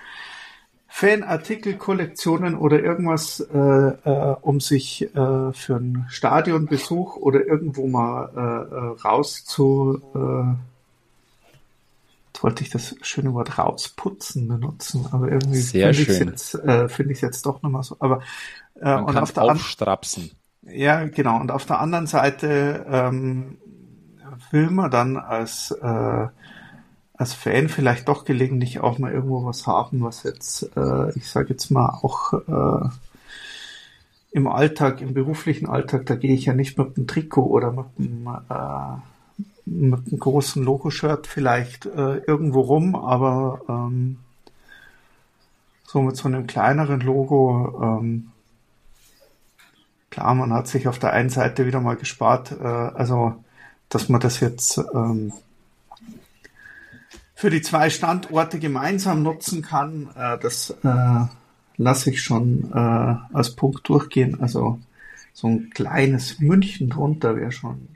Fanartikel-Kollektionen oder irgendwas, äh, äh, um sich äh, für einen Stadionbesuch oder irgendwo mal äh, raus zu, äh, jetzt wollte ich das schöne Wort rausputzen benutzen, aber irgendwie finde ich es jetzt, äh, finde ich es jetzt doch nochmal so. Aber äh, Man und kann auf der aufstrapsen. Ja, genau. Und auf der anderen Seite ähm, will man dann als äh, als Fan vielleicht doch gelegentlich auch mal irgendwo was haben, was jetzt, äh, ich sage jetzt mal auch äh, im Alltag, im beruflichen Alltag, da gehe ich ja nicht mit einem Trikot oder mit einem, äh, mit einem großen Logo-Shirt vielleicht äh, irgendwo rum, aber ähm, so mit so einem kleineren Logo, ähm, klar, man hat sich auf der einen Seite wieder mal gespart, äh, also dass man das jetzt ähm, für die zwei Standorte gemeinsam nutzen kann, äh, das äh, lasse ich schon äh, als Punkt durchgehen. Also so ein kleines München drunter wäre schon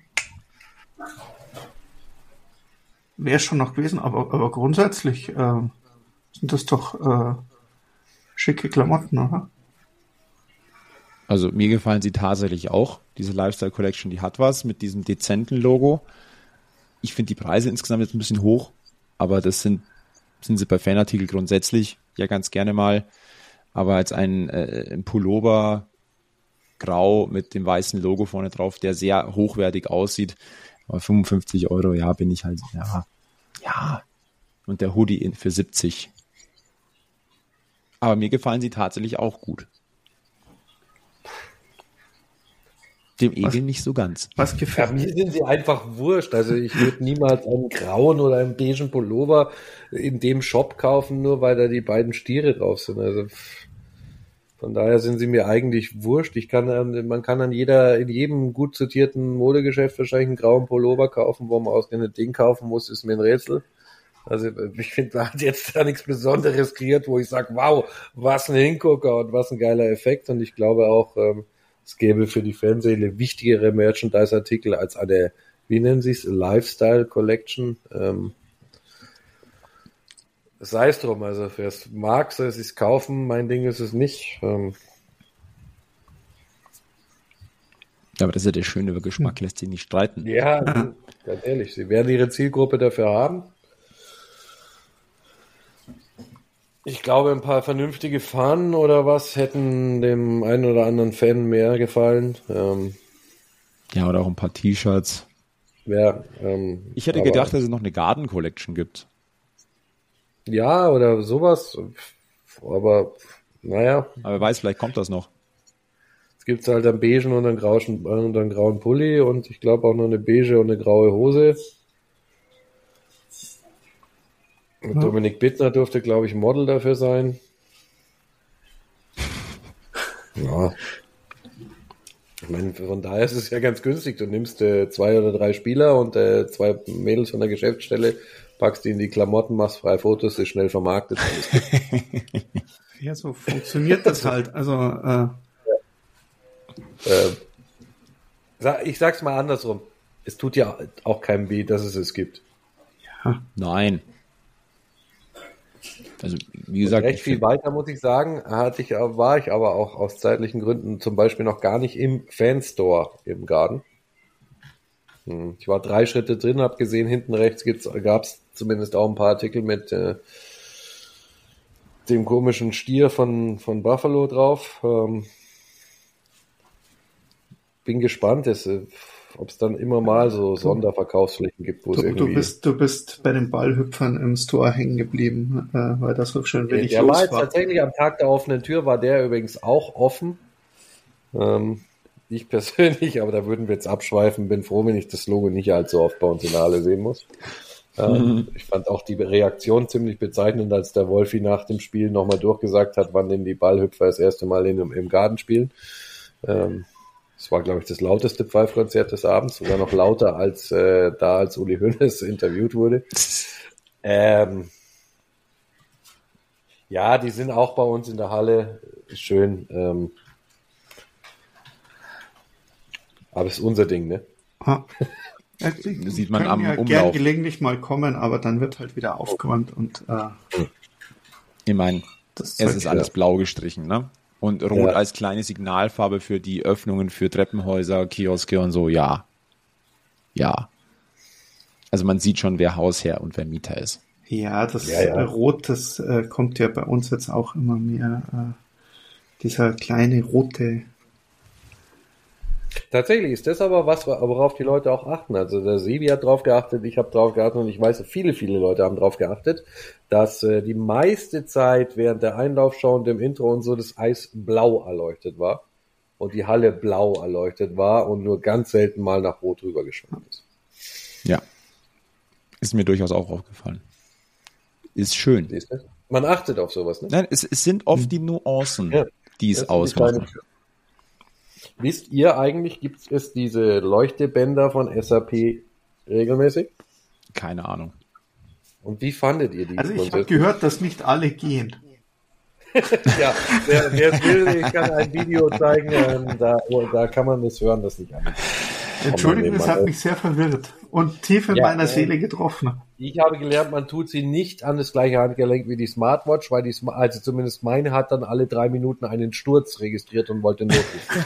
wäre schon noch gewesen, aber, aber grundsätzlich äh, sind das doch äh, schicke Klamotten, oder? Also mir gefallen sie tatsächlich auch. Diese Lifestyle Collection, die hat was mit diesem dezenten Logo. Ich finde die Preise insgesamt jetzt ein bisschen hoch, aber das sind, sind sie bei Fanartikel grundsätzlich ja ganz gerne mal. Aber als ein, äh, ein Pullover grau mit dem weißen Logo vorne drauf, der sehr hochwertig aussieht, aber fünfundfünfzig Euro, ja, bin ich halt, ja, ja. Und der Hoodie für siebzig. Aber mir gefallen sie tatsächlich auch gut. Dem Egel nicht so ganz. Was gefällt mir? Sind sie einfach wurscht. Also ich würde niemals einen grauen oder einen beigen Pullover in dem Shop kaufen, nur weil da die beiden Stiere drauf sind. Also von daher sind sie mir eigentlich wurscht. Ich kann, man kann an jeder, in jedem gut sortierten Modegeschäft wahrscheinlich einen grauen Pullover kaufen, wo man ausgerechnet den kaufen muss, ist mir ein Rätsel. Also ich finde, da hat jetzt da nichts Besonderes kreiert, wo ich sage, wow, was ein Hingucker und was ein geiler Effekt. Und ich glaube auch, ähm, es gäbe für die Fanseele wichtigere Merchandise-Artikel als eine, wie nennen sie es, Lifestyle Collection. Ähm, sei es drum, also wer es mag, soll es sich kaufen. Mein Ding ist es nicht. Ähm, Ja, aber das ist ja der schöne Geschmack, lässt sich nicht streiten. Ja, ganz ehrlich, sie werden ihre Zielgruppe dafür haben. Ich glaube, ein paar vernünftige Fahnen oder was hätten dem einen oder anderen Fan mehr gefallen. Ähm, ja, oder auch ein paar T-Shirts. Ja, ähm, ich hätte aber, gedacht, dass es noch eine Garden Collection gibt. Ja, oder sowas. Aber, naja. Aber wer weiß, vielleicht kommt das noch. Es gibt halt einen beigen und einen grauen, und einen grauen Pulli und ich glaube auch noch eine beige und eine graue Hose. Ja. Dominik Bittner durfte, glaube ich, Model dafür sein. Ja. Ich meine, von daher ist es ja ganz günstig. Du nimmst äh, zwei oder drei Spieler und äh, zwei Mädels von der Geschäftsstelle, packst die in die Klamotten, machst frei Fotos, ist schnell vermarktet. Ja, so funktioniert das halt. Also, äh, äh, ich sag's mal andersrum. Es tut ja auch keinem weh, dass es es gibt. Ja. Nein. Also, wie gesagt, recht viel weiter, muss ich sagen, hatte ich, war ich aber auch aus zeitlichen Gründen zum Beispiel noch gar nicht im Fanstore im Garden. Ich war drei Schritte drin, habe gesehen, hinten rechts gab es zumindest auch ein paar Artikel mit äh, dem komischen Stier von, von Buffalo drauf. Ähm, bin gespannt, es, ob es dann immer mal so Sonderverkaufsflächen gibt, wo du, es irgendwie... Du bist, du bist bei den Ballhüpfern im Store hängen geblieben, äh, weil das so schön wenig der los war. Der war. war jetzt tatsächlich am Tag der offenen Tür, war der übrigens auch offen. Ähm, ich persönlich, aber da würden wir jetzt abschweifen, bin froh, wenn ich das Logo nicht allzu oft bei uns in der Halle sehen muss. Ähm, mhm. Ich fand auch die Reaktion ziemlich bezeichnend, als der Wolfi nach dem Spiel nochmal durchgesagt hat, wann denn die Ballhüpfer das erste Mal in, im Garten spielen. Ähm, Das war, glaube ich, das lauteste Pfeifkonzert des Abends, sogar noch lauter als äh, da, als Uli Hoeneß interviewt wurde. Ähm, ja, die sind auch bei uns in der Halle schön. Ähm, aber es ist unser Ding, ne? Ah. Ja, die sieht man am ja Umlauf. Gern gelegentlich mal kommen, aber dann wird halt wieder aufgeräumt und äh, ich meine, es ist alles blau gestrichen, ne? Und Rot ja. als kleine Signalfarbe für die Öffnungen für Treppenhäuser, Kioske und so, ja. Ja. Also man sieht schon, wer Hausherr und wer Mieter ist. Ja, das ja, ja. Rot, das äh, kommt ja bei uns jetzt auch immer mehr. Äh, dieser kleine rote. Tatsächlich ist das aber was, worauf die Leute auch achten. Also der Sebi hat drauf geachtet, ich habe drauf geachtet und ich weiß, viele, viele Leute haben drauf geachtet, dass äh, die meiste Zeit während der Einlaufshow und dem Intro und so das Eis blau erleuchtet war und die Halle blau erleuchtet war und nur ganz selten mal nach Rot rüber geschwommen ist. Ja, ist mir durchaus auch aufgefallen. Ist schön. Man achtet auf sowas, ne? Nein, es, es sind oft die Nuancen, ja, die es ausmachen. Wisst ihr eigentlich, gibt es diese Leuchtebänder von S A P regelmäßig? Keine Ahnung. Und wie fandet ihr die? Also ich habe gehört, dass nicht alle gehen. Ja, wer, wer es will, ich kann ein Video zeigen, ähm, da, da kann man das hören, dass nicht alle gehen. Entschuldigung, das hat mich sehr verwirrt und tief in ja, meiner Seele getroffen. Ich habe gelernt, man tut sie nicht an das gleiche Handgelenk wie die Smartwatch, weil die, also zumindest meine hat dann alle drei Minuten einen Sturz registriert und wollte Notruf.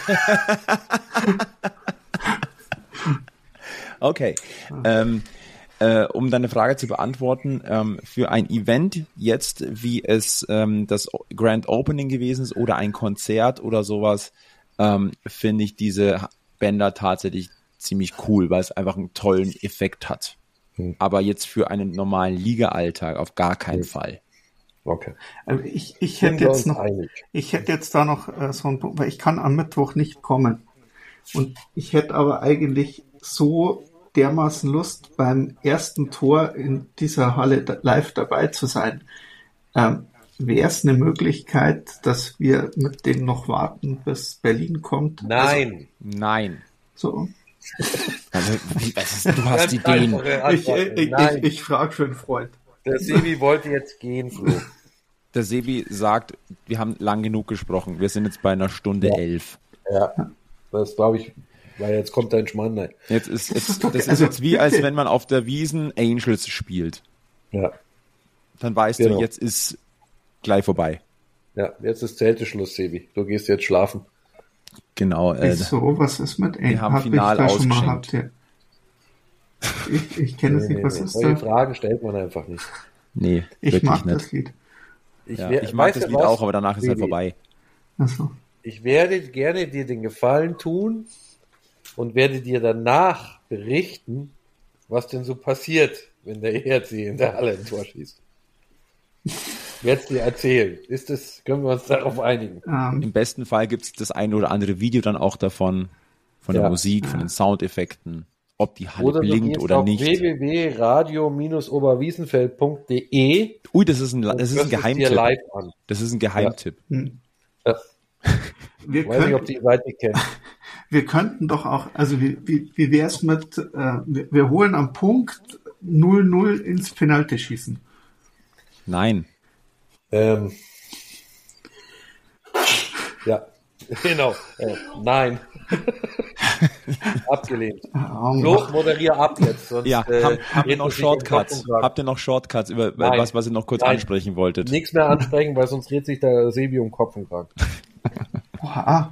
Okay. Ähm, äh, um deine Frage zu beantworten, ähm, für ein Event jetzt, wie es ähm, das Grand Opening gewesen ist oder ein Konzert oder sowas, ähm, finde ich diese Bänder tatsächlich ziemlich cool, weil es einfach einen tollen Effekt hat. Hm. Aber jetzt für einen normalen Liga-Alltag auf gar keinen hm. Fall. Okay. Also ich, ich hätte jetzt noch, einig. ich hätte jetzt da noch äh, so einen Punkt, weil ich kann am Mittwoch nicht kommen. Und ich hätte aber eigentlich so dermaßen Lust, beim ersten Tor in dieser Halle da, live dabei zu sein. Ähm, wäre es eine Möglichkeit, dass wir mit denen noch warten, bis Berlin kommt? Nein. Also, nein. So. Also, wie, was ist, du hast Ideen. Ich, ich, ich, ich frage für einen Freund. Der Sebi wollte jetzt gehen, Flo. Der Sebi sagt, wir haben lang genug gesprochen. Wir sind jetzt bei einer Stunde ja. elf. Ja, das glaube ich, weil jetzt kommt dein Schmarrn rein. Jetzt ist, jetzt, das ist jetzt wie, als wenn man auf der Wiesn Angels spielt. Ja. Dann weißt genau. du, jetzt ist gleich vorbei. Ja, jetzt ist Zelteschluss, Sebi. Du gehst jetzt schlafen. Genau. Äh, so, was ist mit Angels? Wir haben hab final ausgeschenkt. Ja. Ich, ich kenne es nee, nicht, nee, was nee. ist Solche da? Fragen stellt man einfach nicht. Nee, ich mag nicht. das Lied. Ich, ja, wär, ich mag das Lied was? auch, aber danach ist es halt vorbei. Ach so. Ich werde gerne dir den Gefallen tun und werde dir danach berichten, was denn so passiert, wenn der E R C in der Halle ein Tor schießt. Ich werde es dir erzählen. Ist das, können wir uns darauf einigen? Um. Im besten Fall gibt es das eine oder andere Video dann auch davon, von der ja. Musik, von den Soundeffekten, ob die Halle oder blinkt oder auf nicht. w w w punkt radio Bindestrich oberwiesenfeld punkt d e Ui, das ist ein, das ist ein Geheimtipp. Live an. Das ist ein Geheimtipp. Ja. Hm. Ja. Wir ich weiß können, nicht, ob die Seite kennen. Wir könnten doch auch, also wie, wie, wie wäre es mit, äh, wir, wir holen am Punkt null null ins Penalty-Schießen. Nein. Ähm. Ja, genau. Äh, nein. Abgelehnt. Oh, Flo, moderier ab jetzt. Sonst, ja, äh, hab, habt ihr noch Shortcuts? Habt ihr noch Shortcuts über Nein. was, was ihr noch kurz Nein. ansprechen wolltet? Nichts mehr ansprechen, weil sonst dreht sich der Sebi um Kopf und Kragen. Boah.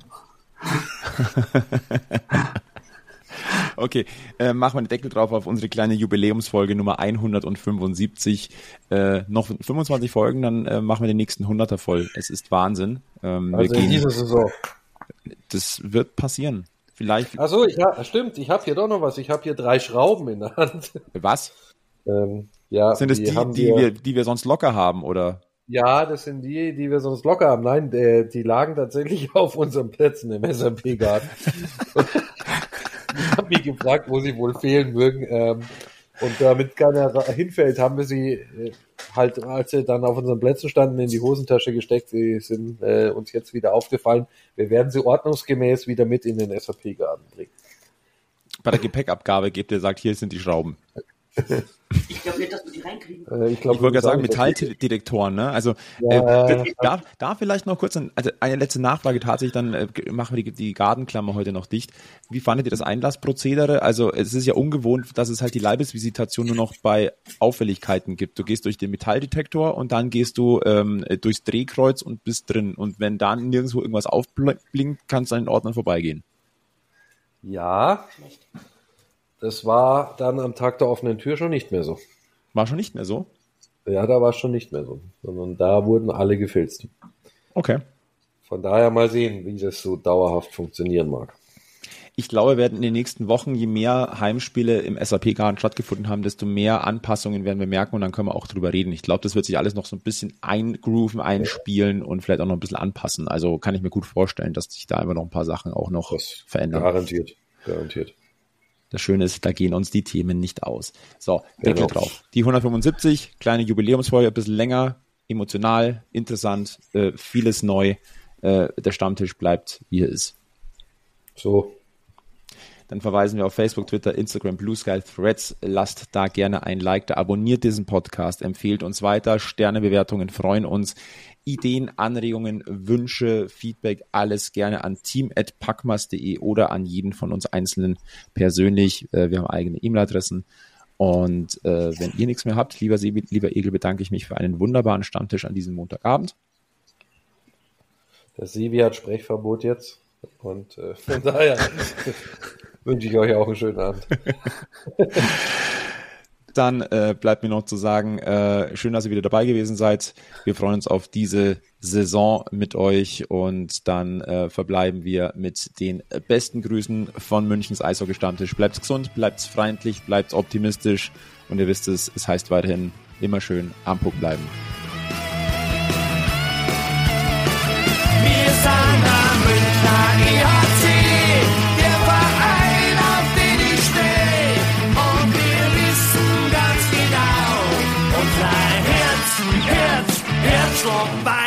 Okay, äh, machen wir den Deckel drauf auf unsere kleine Jubiläumsfolge Nummer hundertfünfundsiebzig. Äh, noch fünfundzwanzig Folgen, dann äh, machen wir den nächsten hunderter voll. Es ist Wahnsinn. Ähm, also wir in gehen, dieser Saison. Das wird passieren. Vielleicht. Ach so, ja, stimmt. Ich habe hier doch noch was. Ich habe hier drei Schrauben in der Hand. Was? Ähm, ja, sind das die, die, die, wir, die wir sonst locker haben, oder? Ja, das sind die, die wir sonst locker haben. Nein, die, die lagen tatsächlich auf unseren Plätzen im S M P-Garten. Ich habe mich gefragt, wo sie wohl fehlen mögen. Ähm, und damit keiner hinfällt, haben wir sie äh, halt, als sie dann auf unseren Plätzen standen, in die Hosentasche gesteckt. Sie sind äh, uns jetzt wieder aufgefallen. Wir werden sie ordnungsgemäß wieder mit in den S A P-Garten bringen. Bei der Gepäckabgabe gebt ihr, sagt, hier sind die Schrauben. Ich glaube nicht, dass wir die reinkriegen. Äh, ich, glaub, ich wollte gerade sagen, Metalldetektoren, ne? Also ja, äh, da, da vielleicht noch kurz, ein, also eine letzte Nachfrage tatsächlich, dann äh, machen wir die, die Gartenklammer heute noch dicht. Wie fandet ihr das Einlassprozedere? Also es ist ja ungewohnt, dass es halt die Leibesvisitation nur noch bei Auffälligkeiten gibt. Du gehst durch den Metalldetektor und dann gehst du ähm, durchs Drehkreuz und bist drin. Und wenn dann nirgendwo irgendwas aufblinkt, kannst du an den Ordnern vorbeigehen. Ja. Schlecht. Das war dann am Tag der offenen Tür schon nicht mehr so. War schon nicht mehr so? Ja, da war es schon nicht mehr so. Sondern da wurden alle gefilzt. Okay. Von daher mal sehen, wie das so dauerhaft funktionieren mag. ich glaube, werden in den nächsten Wochen, je mehr Heimspiele im S A P-Garten stattgefunden haben, desto mehr Anpassungen werden wir merken und dann können wir auch drüber reden. Ich glaube, das wird sich alles noch so ein bisschen eingrooven, einspielen und vielleicht auch noch ein bisschen anpassen. Also kann ich mir gut vorstellen, dass sich da einfach noch ein paar Sachen auch noch das verändern. Garantiert, garantiert. Das Schöne ist, da gehen uns die Themen nicht aus. So, Deckel genau. drauf. Die hundertfünfundsiebzig, kleine Jubiläumsfolge, ein bisschen länger, emotional, interessant, äh, vieles neu. Äh, der Stammtisch bleibt, wie er ist. So. Dann verweisen wir auf Facebook, Twitter, Instagram, Blue Sky, Threads. Lasst da gerne ein Like da, abonniert diesen Podcast, empfehlt uns weiter. Sternebewertungen freuen uns. Ideen, Anregungen, Wünsche, Feedback, alles gerne an team at packmas punkt de oder an jeden von uns Einzelnen persönlich. Wir haben eigene E-Mail-Adressen. Und äh, wenn ihr nichts mehr habt, lieber Sebi, lieber Egel, bedanke ich mich für einen wunderbaren Stammtisch an diesem Montagabend. Der Sebi hat Sprechverbot jetzt. Und äh, von daher wünsche ich euch auch einen schönen Abend. Dann äh, bleibt mir noch zu sagen, äh, schön, dass ihr wieder dabei gewesen seid. Wir freuen uns auf diese Saison mit euch und dann äh, verbleiben wir mit den besten Grüßen von Münchens Eishockey-Stammtisch. Bleibt gesund, bleibt freundlich, bleibt optimistisch und ihr wisst es, es heißt weiterhin immer schön am Puck bleiben. Wir sind am Münchner E H C, der Verein, auf den ich stehe. Und wir wissen ganz genau, unser Herz, Herz, Herzschlag